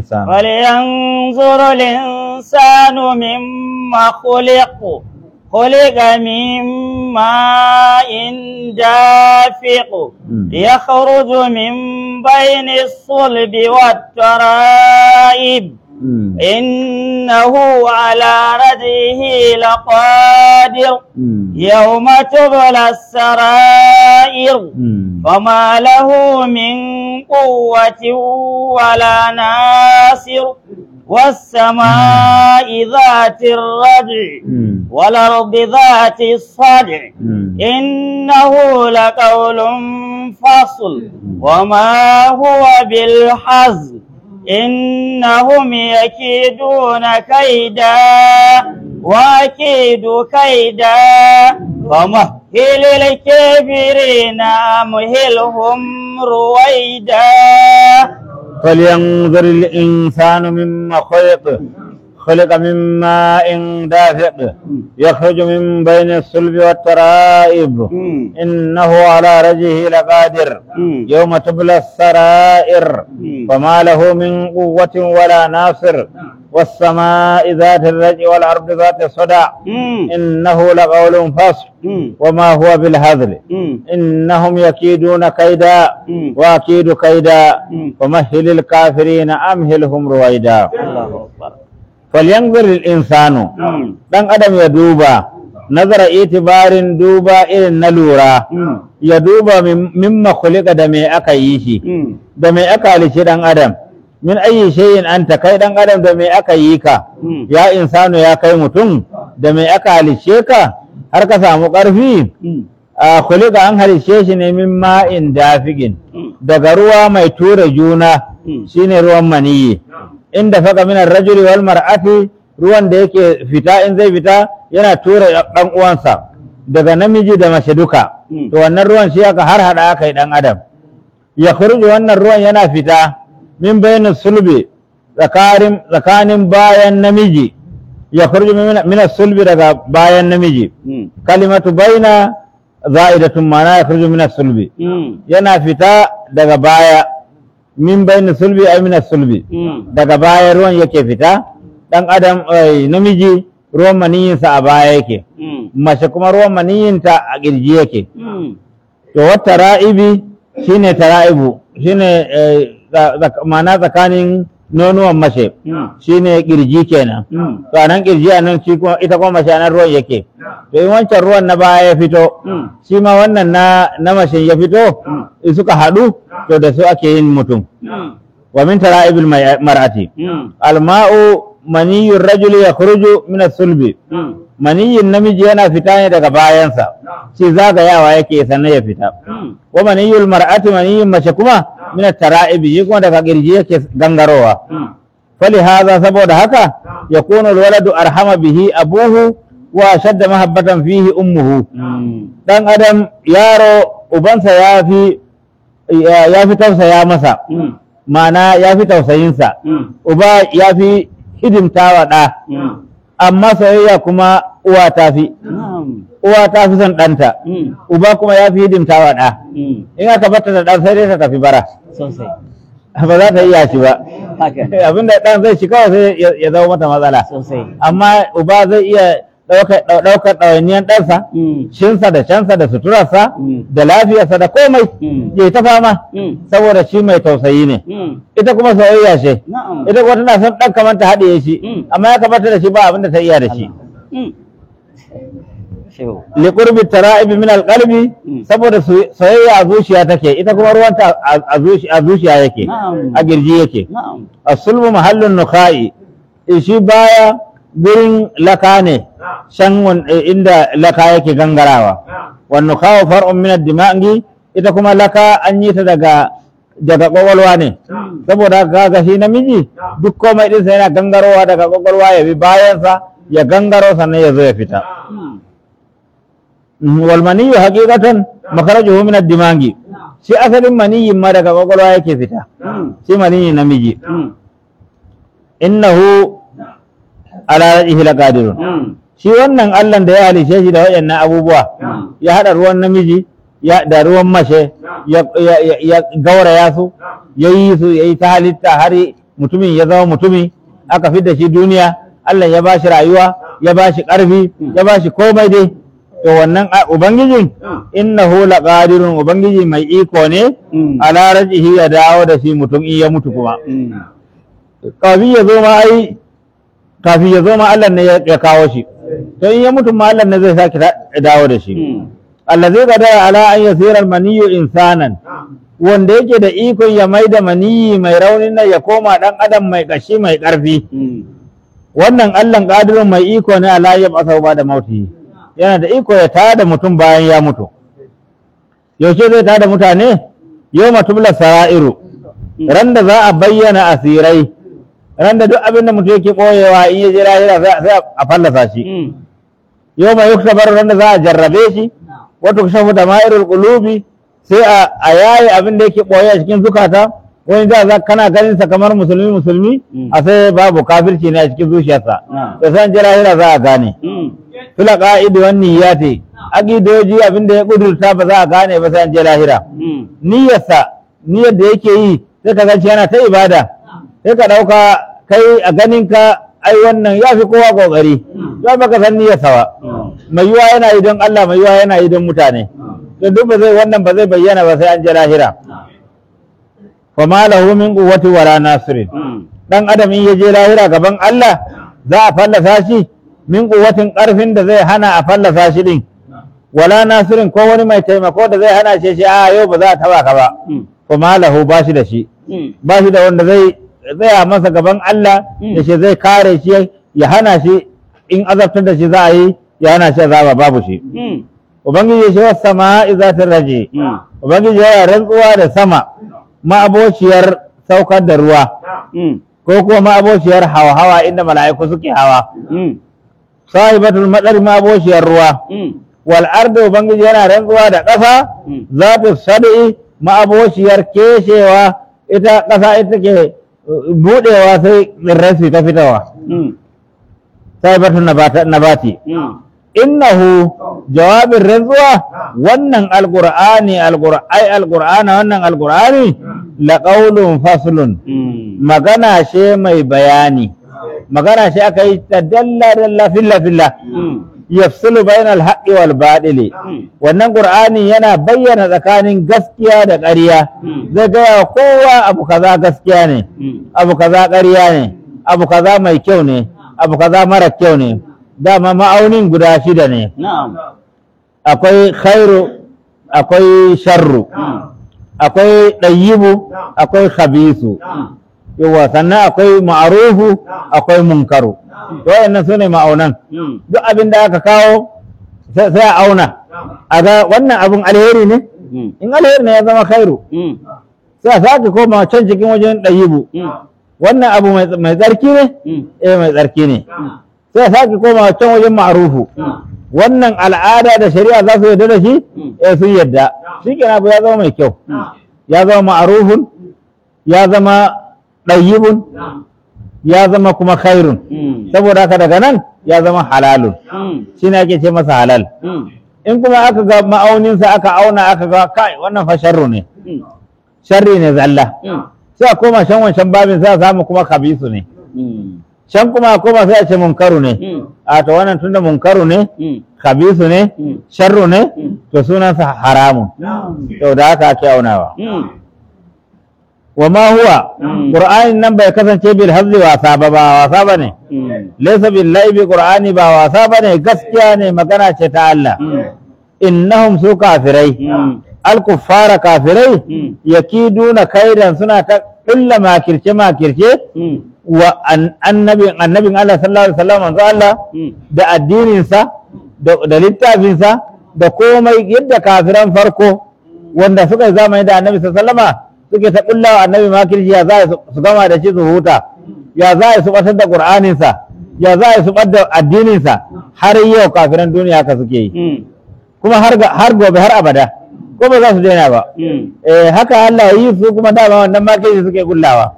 insanu mimma خلق من ماء دافق يخرج من بين الصلب والترائب إنه على رجعه لقادر يوم تبلى السرائر فما له من قوة ولا ناصر والسماء ذات الرجع والأرض ذات الصدع إنه لقول فصل وما هو بالحزن إنهم يكيدون كيدا وأكيد كيدا فمهل الكافرين أمهلهم رويدا فلينظر الإنسان مما خلق من ماء دافق يخرج من بين الصلب والترائب إنه على رجعه لقادر يوم تبلى السرائر فما له من قوة ولا ناصر والسماء ذات الرجع والأرض ذات الصدع إنه لقول فصل وما هو بالهزل إنهم يكيدون كيدا وأكيد كيدا ومهل الكافرين أمهلهم رويدا فلينظر الإنسان دان أدم يدوبا نظر اعتبار دوبا إلى النلورا يدوبا مما خلق دمي أكيشي دمي أكاليشي دان أدم min ayi shay'in anta kai dan adam da me aka yi ka ya insanu ya kai mutum da me aka halice ka har ka samu karfi khuliqa an halice shi ne min ma'in dafigin daga ruwa mai tura juna shine ruwan maniyi inda faka min ar-rajuli wal mar'ati ruwan da yake fita in zai fita yana tura dan uwansa daga namiji da mace duka to wannan ruwan shi aka har hada kai dan adam ya khuruju wannan ruwan yana fita min bayanin sulbi tsakanin bayan namiji ya kurji min sulbi daga bayan namiji kalimatu baina za'idatun mana ya kurji min sulbi yana fita daga baya min bayanin sulbi ay min sulbi daga baya ruwan yake fita dan adam namiji ruwan maniyinsa a baya yake mace kuma ruwan maniyinta a kirji yake to wata ra'ibi shine tara'ibu shine ma'ana tsakanin nonuwan mace shine kirji kenan to anan kirji anan shi kuma ita kuma mace anan ruwan yake to in wancan ruwan na baya ya fito shi ma wannan na mace ya fito in suka haɗu to da su ake yin mutum wa min tara'ibil mar'ati alma'u maniyyur rajuli yakhruju min as-sulbi maniyyin namiji yana fita ne daga bayansa shi zagayawa yake sannan ya fita wa maniyyul mar'ati maniyyin mace kuma min at-tara'ibi shi kuma daga kirji yake gangarowa fali hadha saboda haka yakunu al-waladu arhama bihi abuhu wa shadda mahabbatan fihi ummuhu dan adam yaro ubansa ya fi tausaya masa ma'ana ya fi tausayinsa uba ya fi hidimtawa ɗa amma soyayya kuma uwa ta fi son ɗanta uba kuma ya fi hidimtawa ɗa in aka bata da ɗan sai dai ta tafi bara ba za ta iya shi ba abinda ɗan zai shi kawai sai ya zama mata matsala amma uba zai iya ɗaukar ɗawainiyar ɗansa shinsa da shansa da suturarsa da lafiyarsa da komai ya ta fama saboda shi mai tausayi ne ita kuma soyayya ce ita kuma tana son ɗan kamar ta haɗiye shi amma ya kamata da shi ba abinda ta iya da shi liqurbi tara'ibi min alqalbi saboda soyayya a zuciya take ita kuma ruwanta a zuciya yake a girji yake as-sulbu mahallun nukhai shi baya gurin laka ne shan inda laka yake gangarawa wannan kawo far'un min ad-dima'i ita kuma laka an yi ta daga kwakwalwa ne saboda kaga shi namiji duk komai din sa yana gangarowa daga kwakwalwa ya bi bayansa ya gangaro sannan ya zo ya fita wal maniyyu haqiqatan makharajuhu min ad-dima'i shi asalin maniyyin ma daga kwakwalwa yake fita shi maniyyin namiji innahu ala rajihi laqadirun shi wannan Allah da ya halice shi da wayannan abubuwa ya hada ruwan namiji da ruwan mace ya gauraya su yayi ta halitta har mutumin ya zama mutumi aka fidda shi duniya Allah ya bashi rayuwa ya bashi karfi ya bashi komai dai to wannan ubangijin innahu laqadirun ubangiji mai iko ne ala rajihi ya dawo da shi mutum in ya mutu kuma kafin ya zo ma Allah ne ya kawo shi to in ya mutu ma Allah ne zai sake dawo da shi allazi qadara ala an yasira al-maniyyu insanan wanda yake da ikon ya maida maniyi mai raunin nan ya koma dan adam mai kashi mai karfi wannan Allah qadirun mai iko ne ala ya basa ba da mauti yana da iko ya tada mutum bayan ya mutu yaushe zai tada mutane yawma tubla sara'iru ran da za a bayyana asirai ran da duk abin da mutum yake ɓoyewa in ya je lahira sai a fallasa shi yau mai yuktabar ran da za a jarrabe shi wato shafu da ma'irul qulubi sai a yaye abin da yake ɓoye a cikin zukata wani da kana ganin sa kamar musulmi a sai babu kafirci ne a cikin zuciyarsa da san je lahira za a gane fila qa'idi wan niyyati aqidoji abin da ya kudurta ba za a gane ba sai an je lahira niyyar da yake yi sai ka ga yana ta ibada sai ka ɗauka kai a ganinka ai wannan ya fi kowa ƙoƙari ya baka san niyyarsa ba mai yiwa yana yi don Allah mai yiwa yana yi don mutane to duk ba zai wannan ba zai bayyana ba sai an je lahira fa ma lahu min quwwati wala nasirin dan adam in ya je lahira gaban Allah za a fallasa shi min quwwatin ƙarfin da zai hana a fallasa shi din wala nasirin ko wani mai taimako da zai hana shi a yau ba za a taba ka ba fa ma lahu ba shi da shi ba shi da wanda zai tsaya masa gaban Allah da shi zai kare shi ya hana shi in azabtar da shi za a yi ya hana shi azaba babu shi ubangiji shi wasu sama izatin raje ubangiji ya rantsuwa da sama ma'abociyar saukar da ruwa ko kuma ma'abociyar hawa inda mala'iku suke hawa sahibatul madar ma'abociyar ruwa wal ardu ubangiji yana rantsuwa da ƙasa zatu sad'i ma'abociyar keshewa ita ƙasa ita ke budewa sai tsirrai su ta fitawa sai batun nabati innahu jawabin rantsuwa wannan alqur'ani wannan alqur'ani laqawlun faslun magana ce mai bayani magana ce aka yi ta dalla filla yafsulu bainal haqqi wal badili. Wannan Qur'ani yana bayyana tsakanin gaskiya da ƙarya. Zai gaya kowa abu kaza gaskiya ne, abu kaza ƙarya ne, abu kaza mai kyau ne, abu kaza mara kyau ne. Dama ma'aunin guda 6 ne. نعم Akwai khairu, akwai sharru, akwai ɗayyibu, akwai khabisu. Yawa sannan akwai ma'arufu, akwai munkaru. Wayannan su ne ma'aunan. Duk abin da aka kawo sai a auna. A ga wannan abin alheri ne? In alheri ne ya zama khairu. Sai a sake koma can cikin wajen ɗayyibu. Wannan abu mai tsarki ne? Mai tsarki ne. Sai a sake koma can wajen ma'arufu. Wannan al'ada da shari'a za su yarda da shi? Sun yarda. Shi kenan abu ya zama mai kyau. Ya zama ma'arufun, ya zama ɗayyibun, ya zama kuma khairun. Saboda haka daga nan ya zama halalun. Shi ne ake ce masa halal. In kuma aka ga ma'auninsa aka auna aka ga kai wannan fa sharru ne. Sharri ne zalla. Sai a koma shan wancan babin sai a samu kuma kabisu ne. Shan kuma a koma sai a ce munkaru ne. A to wannan tunda munkaru ne, kabisu ne, sharru ne, to sunansa haramun. To da haka ake aunawa. Wa ma huwa Qur'anin nan bai kasance bil hazzi wasa ba wasa bane. Laysa bil laibi Qur'ani ba wasa bane, gaskiya ne, magana ce ta Allah. Innahum su kafirai al kuffara kafirai yakiduna kaidan suna ta kulla makirce wa annabin Allah sallallahu alaihi wasallam manzo Allah da addininsa da littafinsa da komai yadda kafiran farko wanda suka yi zamani da annabi sallallahu alaihi wasallam suke ta kullawa annabi makirci ya za su gama da shi su huta, ya za su batar da Qur'aninsa, ya za su bar da addininsa, har yau kafiran duniya haka suke yi kuma har gobe har abada ko ba za su daina ba. Haka Allah ya yi su kuma dama wannan makirci suke kullawa.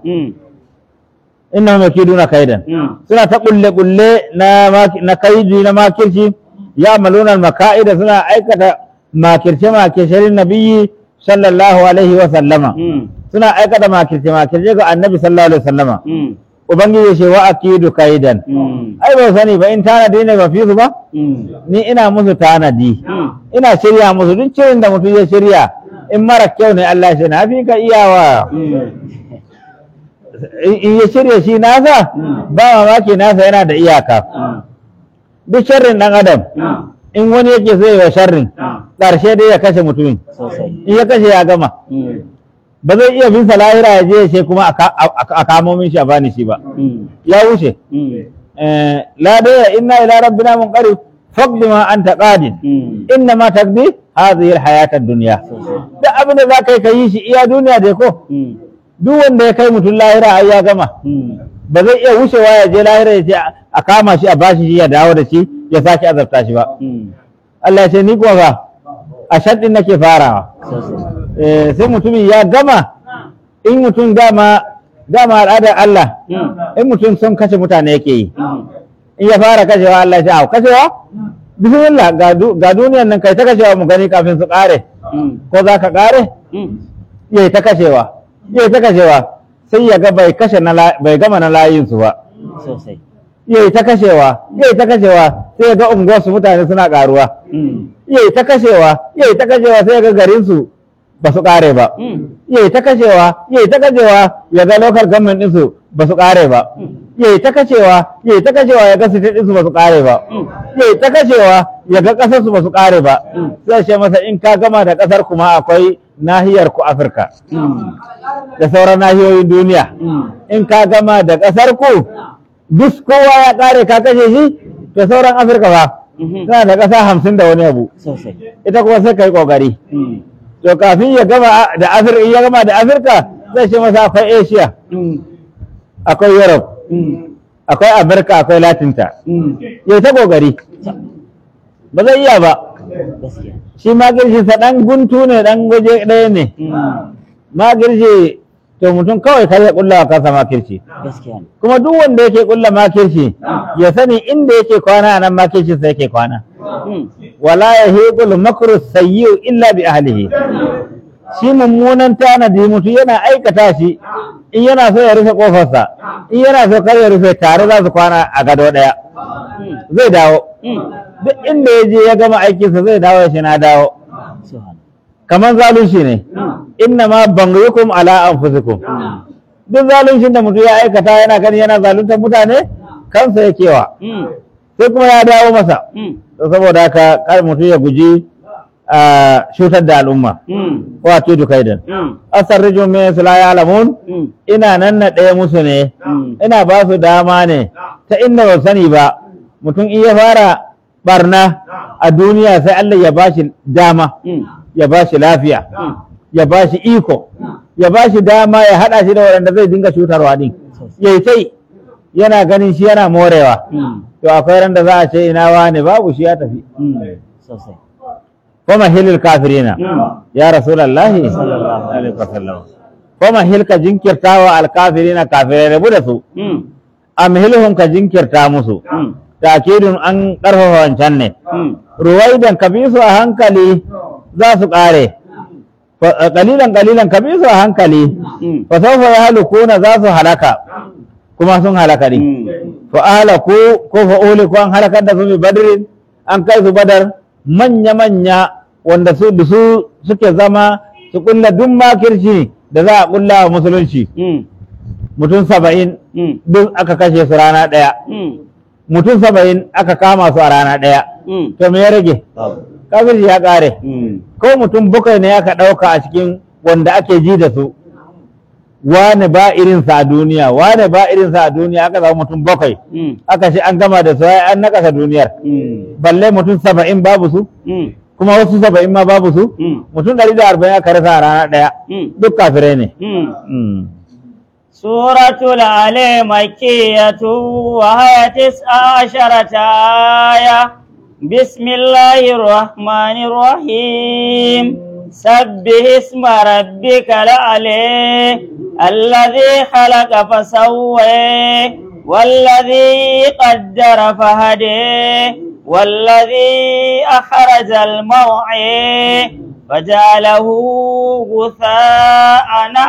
Innahum yakiduna kaidan, suna ta kulle na kaidi na makirci, ya maluna maka'ida, suna aikata makirce nabiyyi sallallahu alaihi wa sallama, suna aikata makirce ga annabi sallallahu alaihi wa sallama. Ubangiji ce wa akidu kaidan. Ai ba sani ba in tanadi ne ba fi su ba? Ni ina musu tanadi, ina shirya musu duk cirin da mutum ya shirya. In mara kyau ne Allah shi na fi ka iyawa. In ya shirya shi nasa ba mamaki nasa yana da iyaka. Duk sharrin ɗan adam in wani yake so ya sharrin ƙarshe dai ya kashe mutumin. In ya kashe ya gama. Ba zai iya bin lahira ya je ya ce kuma a kamomin shi a bani shi ba. Ya wuce. La daya inna ila rabbina munqalib faqdi ma anta qadin inna ma taqdi hadhihi alhayat ad-dunya. Da abin da za ka yi shi iya duniya dai ko. Duk wanda ya kai mutum lahira ai ya gama. Ba zai iya wucewa ya je lahira ya ce a kama shi a bashi shi ya dawo da shi ya sake azabta shi ba. Allah ya ce ni kuwa ba a shaddin nake farawa. Sai mutumin ya gama. In mutum dama al'adar Allah in mutum son kashe mutane yake yi. In ya fara kashewa Allah ya ce a kashewa? Bismillah ga duniyan nan kai ta kashewa mu gani kafin su kare. Ko za ka kare? Yayi ta kashewa. Sai ya ga bai gama na layinsu ba. Yayi ta kashewa sai ya ga unguwarsu mutane suna karuwa. Yayi ta kashewa sai ya ga garinsu ba su kare ba. Yayi ta kashewa ya ga local government ɗinsu ba su kare ba. Yayi ta kashewa ya ga state ɗinsu ba su kare ba. Yayi ta kashewa ya ga ƙasarsu ba su kare ba. Sai ce masa in ka gama da ƙasar kuma akwai nahiyar ku Afirka da sauran nahiyoyin duniya. In ka gama da ƙasar ku duk kowa ya kare ka kashe shi, to sauran Afirka ba tana da ƙasa 50 da wani abu. Ita kuma sai ka yi ƙoƙari. To kafin ya gama da Afirka zai ce masa akwai Asia, akwai Europe, akwai Amerika, akwai Latinta. Ya ta ƙoƙari. Ba zai iya ba. Shi magirjinsa ɗan guntu ne, ɗan waje ɗaya ne. Magirji to mutum kawai kar ya kulla wa kansa makirci. Kuma duk wanda yake kulla makirci ya sani inda yake kwana a nan makirci sai yake kwana. Wala yahiqul makru sayyi'u illa bi ahlihi. Shi mummunan tanadi mutum yana aikata shi in yana so ya rufe kofarsa in yana so kar ya rufe tare za su kwana a gado ɗaya zai dawo duk inda ya je ya gama aikinsa zai dawo ya shi na dawo kamar zalunci ne inna ma bangayukum ala anfusikum duk zaluncin da mutum ya aikata yana gani yana zaluntar mutane kansa ya kewa sai kuma ya dawo masa to saboda haka kar mutum ya guji shutar da al'umma wa tudu kaidan asarrijum min la ya'lamun ina nan na ɗaya musu ne ina ba su dama ne ta inda ba sani ba mutum in ya fara barna a duniya sai Allah ya bashi dama ya bashi lafiya ya bashi iko ya bashi dama ya hada shi da waɗanda zai dinga cutarwa din yayi sai yana ganin shi yana morewa to akwai ran da za a ce ina wani babu shi ya tafi sosai kuma hilil kafirina ya rasulullahi sallallahu alaihi wasallam kuma hil ka jinkirtawa al kafirina kafirai rabu da su amhilhum ka jinkirta musu takidun an karfafa wancan ne ruwaidan ka bi su a hankali za su kare kalilan ka bi su a hankali fa sawfa yahlukuna za su halaka kuma sun halaka din fa ahlaku ko fa uliku an halakar da su bi badrin an kai su badar manya wanda su suke zama su kulla duk makirci da za a kulla wa musulunci mutum 70 duk aka kashe su rana ɗaya mutum 70 aka kama su a rana ɗaya to me ya rage kafirci ya ƙare ko mutum bakwai ne aka ɗauka a cikin wanda ake ji da su wane ba irinsa a duniya wane ba irinsa a duniya aka zama mutum bakwai aka shi an gama da su an nakasa duniyar balle mutum 70 babu su kuma wasu 70 ma babu su mutum 140 aka rasa a rana ɗaya duk kafirai ne سورة العلي مكية وهي 19 آية بسم الله الرحمن الرحيم سبح اسم ربك الأعلى الذي خلق فسوى والذي قدر فهدى والذي أخرج المرعى فجعله غثاء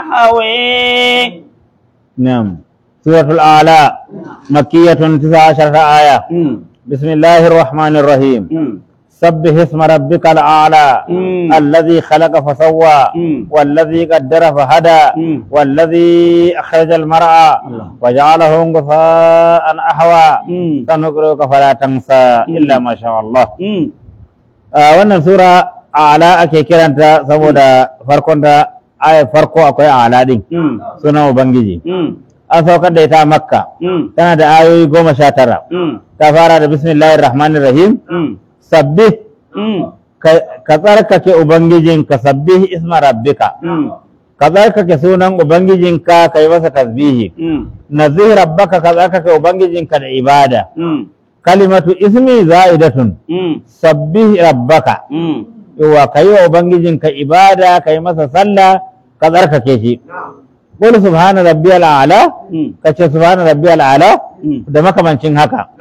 نحوه. نعم سورة الأعلى مكية 19 آية بسم الله الرحمن الرحيم سبح اسم ربك الأعلى الذي خلق فسوى والذي قدر فهدى والذي أخرج المرعى وجعله غثاء أحوى سنقرئك فلا تنسى إلا ما شاء الله. wannan sura A'la ake kiranta saboda farkon da ayar farko akwai A'la din sunan ubangiji an saukar da ita a Makka tana da ayoyi 19 ta fara da bismillahir rahmanir rahim sabbih ka tsarkake ubangijinka sabbih isma rabbika ka tsarkake sunan ubangijinka kai masa tasbihi nazih rabbaka ka tsarkake ubangijinka da ibada kalimatu ismi za'idatun sabbih rabbaka yawa kai wa ubangijinka ibada kai masa sallah ka tsarkake shi qul subhana rabbiyal a'la kace subhana rabbiyal a'la da makamancin haka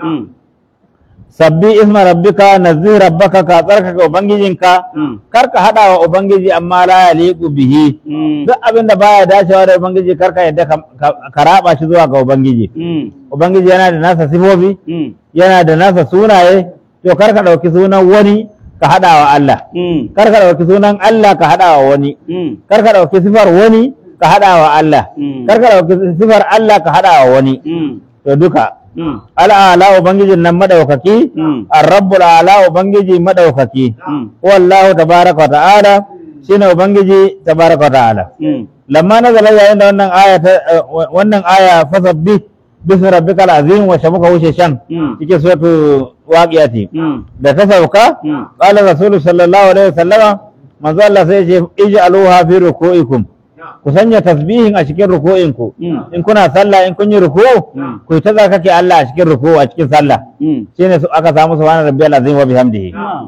sabbi isma rabbika nazih rabbaka ka tsarkake ubangijinka karka hada wa ubangiji amma la yaliqu bihi duk abin da baya dacewa da ubangiji karka yadda ka raba shi zuwa ga ubangiji ubangiji yana da nasa sifofi yana da nasa sunaye to karka dauki sunan wani ka hada wa Allah karka dauki sunan Allah ka hada wa wani karka dauki sifar wani ka hada wa Allah karka dauki sifar Allah ka hada wa wani to duka al'ala ubangijin nan madaukaki ar-rabbul a'la ubangiji madaukaki wallahu tabaraka wa ta'ala shine ubangiji tabaraka wa ta'ala lamma nazala yayin da wannan aya fasabbi bismi rabbikal azim wa shabuka wuce shan cikin suratu waqiyati da ta sauka qala rasulullahi sallallahu alaihi wasallama manzo Allah sai ya ce ij'aluha fi ruku'ikum ku sanya tasbihin a cikin ruku'inku in kuna sallah in kun yi ruku'u ku ta zakake Allah a cikin ruku'u a cikin sallah shine su aka samu subhana rabbiyal azim wa bihamdihi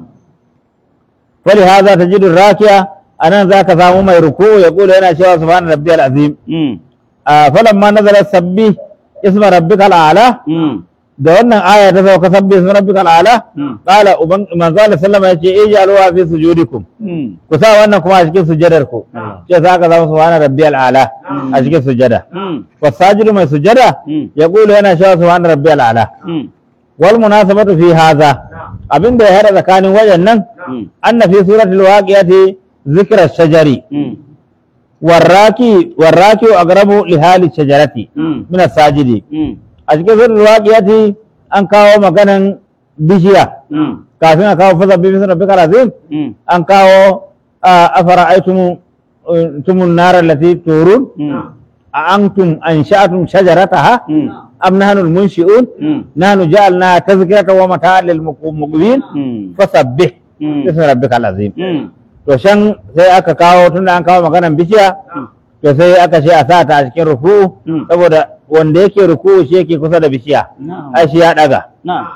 wali hadha tajidu rakiya anan zaka samu mai ruku'u ya kula yana cewa subhana rabbiyal azim falamma nazala sabbih isma rabbikal a'la da wannan aya ta sauka sabbih isma rabbikal a'la qala manzo Allah sallama yace ij'aluha fi sujudikum ku sa wannan kuma a cikin sujadar ku ce za ka zama subhana rabbiyal a'la a cikin sujada wasajidu mai sujada ya kulu yana cewa subhana rabbiyal ala wal munasabatu fi hadha abinda ya hada tsakanin wayannan anna fi suratul waqiati zikra shajari warraki aqrabu li hali shajarati min as-sajidi a cikin suratul waqiati an kawo maganan bishiya kafin a kawo fasa bibi suna bikar azim an kawo afara'aytum tumun nar allati turun a antum ansha'tum shajarataha am nahnu al-munshi'un nahnu ja'alnaha tazkiratan wa mata'an lil muqwin fasabbih bismi rabbikal azim to shan sai aka kawo tunda an kawo maganan bishiya to sai aka ce a sa ta a cikin ruku saboda wanda yake ruku shi yake kusa da bishiya ai shi ya daga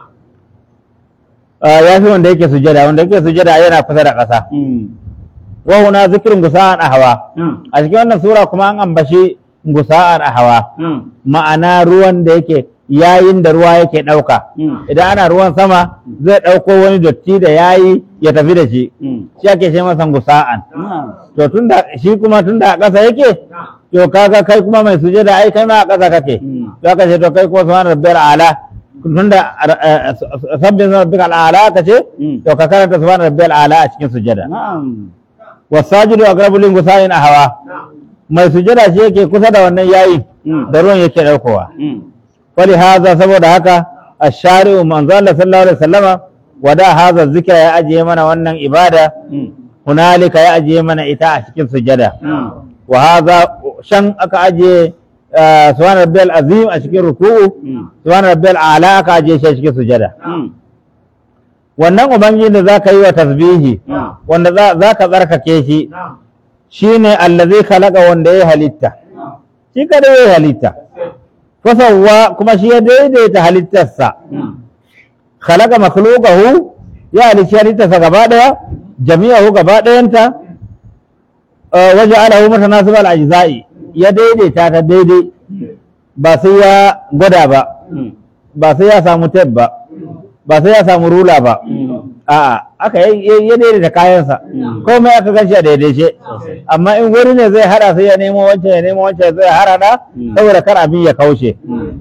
ya fi wanda yake sujada yana kusa da ƙasa wa huna zikrun gusa'an ahwa a cikin wannan sura kuma an ambashi gusa'an ahwa ma'ana ruwan da yake yayin da ruwa yake ɗauka idan ana ruwan sama zai ɗauko wani dotti da yayi ya tafi da shi shi ake ce masa gusa'an to tunda a ƙasa yake to kaga kai kuma mai sujada ai kai ma a ƙasa kake to aka ce to kai kuma subhana rabbiyal a'la tunda sabbin rabbikal a'la kace to ka karanta subhana rabbiyal a'la a cikin sujada wasajidu aqrabu lin gusa'in ahwa mai sujada shi yake kusa da wannan yayi da ruwan yake daukowa wali hadha saboda haka ash-shari'u manzo Allah sallallahu alaihi wasallama wada hadha zikra ya ajiye mana wannan ibada hunalika ya ajiye mana ita a cikin sujada wa hadha shan aka ajiye subhana rabbiyal azim a cikin ruku'u subhana rabbiyal a'la aka ajiye shi a cikin sujada wannan ubangiji da zaka yi wa tasbihi wanda zaka tsarkake shi shine allazi khalaqa wanda ya halitta shi kada ya halitta fasawwa kuma shi ya daidaita halittarsa khalaqa makhluqahu ya halitta halittarsa gaba daya jami'ahu gaba dayanta waja'alahu mutanasibal ajza'i ya daidaita ta daidai ba sai ya gwada ba sai ya samu tape ba sai ya samu rula ba a'a aka ya daidaita kayansa komai aka ganshi a daidaice amma in wuri ne zai hada sai ya nemo wancan zai harada saboda kar abin ya kaushe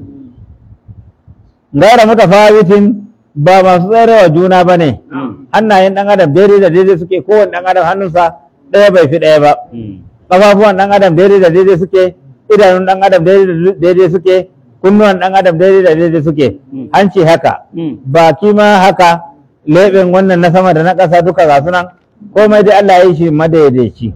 gaira mutafawitin ba masu tsarewa juna ba ne hannayen dan adam daidai da daidai suke kowane dan adam hannunsa ɗaya bai fi ɗaya ba ƙafafuwan dan adam daidai da daidai suke idanun dan adam daidai da daidai suke kunnuwan dan adam daidai da daidai suke hanci haka baki ma haka leɓen wannan na sama da na ƙasa duka ga sunan komai dai Allah ya yi shi madaidaici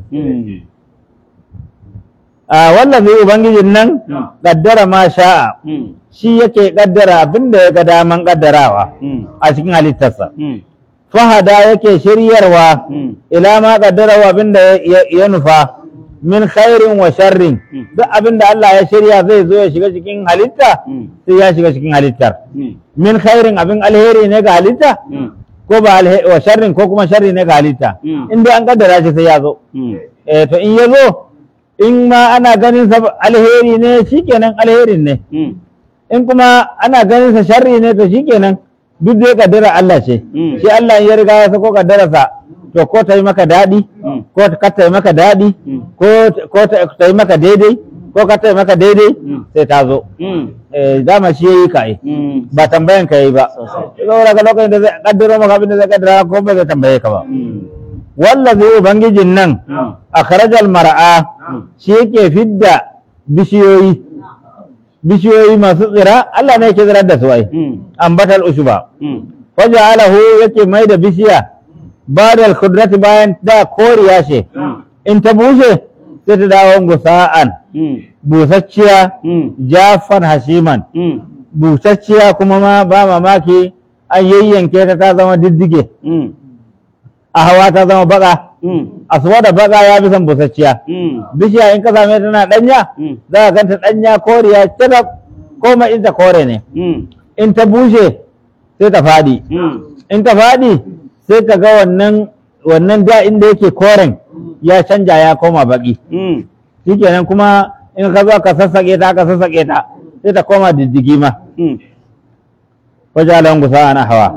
wallafi ubangijin nan kaddara ma sha'a shi yake kaddara abinda ya ga daman kaddarawa a cikin halittarsa fahada yake shiryarwa ila ma kaddarawa abinda ya nufa min khairin wa sharrin duk abinda Allah ya shirya zai zo ya shiga cikin halitta sai ya shiga cikin halittar min khairin abin alheri ne ga halitta ko ba wa sharrin ko kuma sharri ne ga halitta in dai an kaddara shi sai ya zo to in ya zo in ma ana ganin sa alheri ne shikenan alherin ne in kuma ana ganin sa sharri ne to shikenan duk da kaddara Allah ce shi Allah ya riga ya sako kaddararsa to ko ta yi maka daɗi ko ka ta yi maka daɗi ko ta yi maka daidai ko ka ta yi maka daidai sai ta zo dama shi yayi ka yi ba tambayan ka yi ba saboda ga lokacin da zai kaddaro maka abin da zai kaddara ko ba zai tambaye ka ba wallazi ubangijin nan akhrajal mar'a shi yake fidda bishiyoyi masu tsira Allah ne yake tsirar da su ai ambatal ushuba waja'alahu yake mai da bishiya badal kudrati bayan da koriya ce in ta bushe sai ta dawo gusa'an busacciya jafan hashiman busacciya kuma ma ba mamaki an yayyanke ta zama diddige a hawa ta zama baka asuwa da baka ya fi son busacciya bishiya in ka same tana danya za ka ganta danya koriya cirab koma in ta kore ne in ta bushe sai ta fadi in ta fadi sai ka ga wannan da inda yake koren ya canja ya koma baki shikenan kuma in ka zo ka sassake ta sai ta koma diddigi ma wajalan gusa ana hawa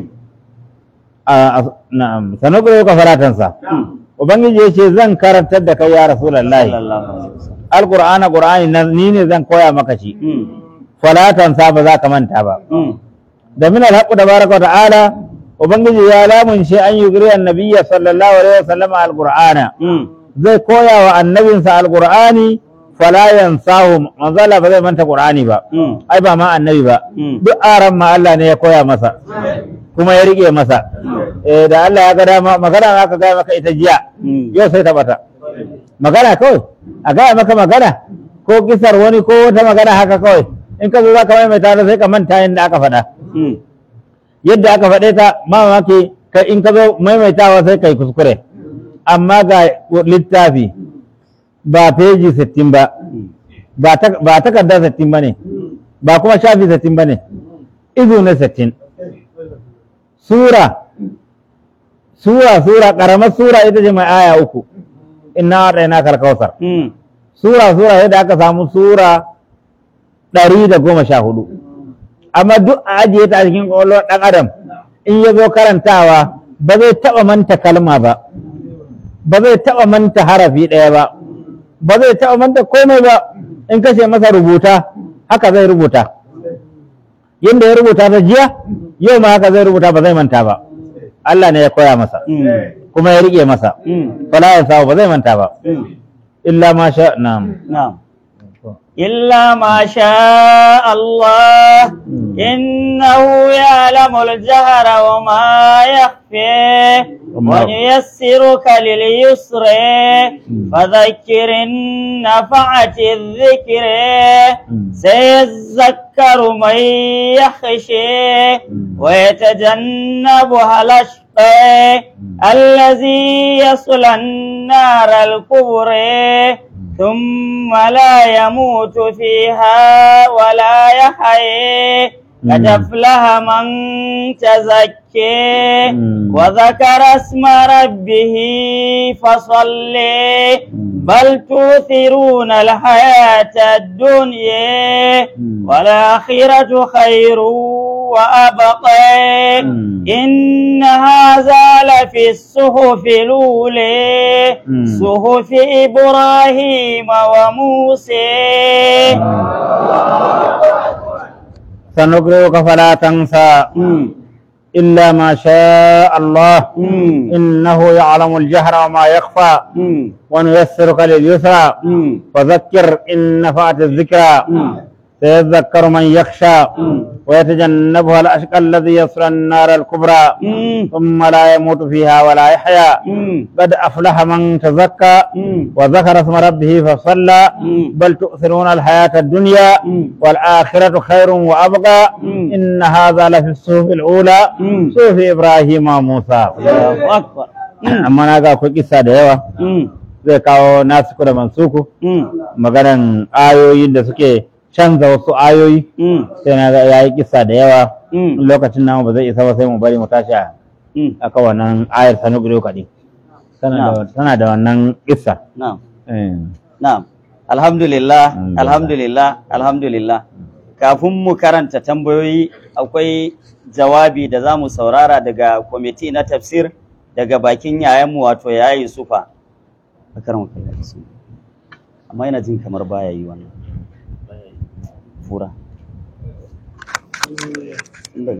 na'am sanuƙo ka faratansa ubangiji ya ce zan karantar da kai ya rasulullahi alqur'ana qur'ani ni ne zan koya maka shi fala tansa ba za ka manta ba da min alhaq tabaraka wa ta'ala ubangiji ya lamun shi an yugri annabiyya sallallahu alaihi wasallam alqur'ana zai koya wa annabinsa alqur'ani fala yansahu manzala ba zai manta qur'ani ba ai ba ma annabi ba duk aran ma Allah ne ya koya masa kuma ya rike masa da Allah ya ga dama magana aka gaya maka ita jiya yau sai ta bata magana kawai a gaya maka magana ko kisar wani ko wata magana haka kawai in ka zo za ka maimaita ta sai ka manta yadda aka faɗa yadda aka faɗe ta mamaki kai in ka zo maimaitawa sai kai kuskure amma ga littafi ba peji 60 ba ba takarda 60 ba ne ba kuma shafi 60 ba ne izu na 60 sura karamar sura ita ce mai aya 3 inna a'tayna kal kautsar sura yadda aka samu sura 114 amma duk a ajiye ta a cikin ƙwaƙwalwar ɗan adam in ya zo karantawa ba zai taɓa manta kalma ba ba zai taɓa manta harafi ɗaya ba zai taɓa manta komai ba in kashe masa rubuta haka zai rubuta yadda ya rubuta ta jiya yau ma haka zai rubuta ba zai manta ba Allah ne ya koya masa kuma ya riƙe masa fala ya samu ba zai manta ba illa ma sha na'am إلا ما شاء الله إنه يعلم الجهر وما يخفي ونيسرك لليسر فذكر النفعة الذكر سيذكر من يخشى ويتجنبها الأشقى الذي يصلى النار الكبرى ثم لا يموت فيها ولا يحيى قد أفلح من تزكى وذكر اسم ربه فصلى بل تؤثرون الحياة الدنيا والآخرة خير وأبقى إن هذا لفي الصحف الأولى صحف إبراهيم وموسى سنقرئك فلا تنسى إلا ما شاء الله إنه يعلم الجهر وما يخفى ونيسرك لليسرى فذكر إن نفعت الذكرى سيذكر من يخشى ويتجنبها الأشقى الذي يصلى النار الكبرى ثم لا يموت فيها ولا يحيا قد أفلح من تزكى وذكر اسم ربه فصلى بل تؤثرون الحياة الدنيا والآخرة خير وأبقى إن هذا لفي الصحف الأولى صحف إبراهيم وموسى أما ناقا كل قصة ديوة zai kawo nasu da mansuku maganan ayoyin da suke canza wasu ayoyi sai na ga yayi kissa da yawa lokacin namu ba zai isa ba sai mu bari mu tashi aka wannan ayar sanu gudu kadi tana da wannan kissa na'am alhamdulillah kafin mu karanta tambayoyi akwai jawabi da za mu saurara daga kwamiti na tafsir daga bakin yayanmu wato yayi sufa amma yana jin kamar baya yi wannan fura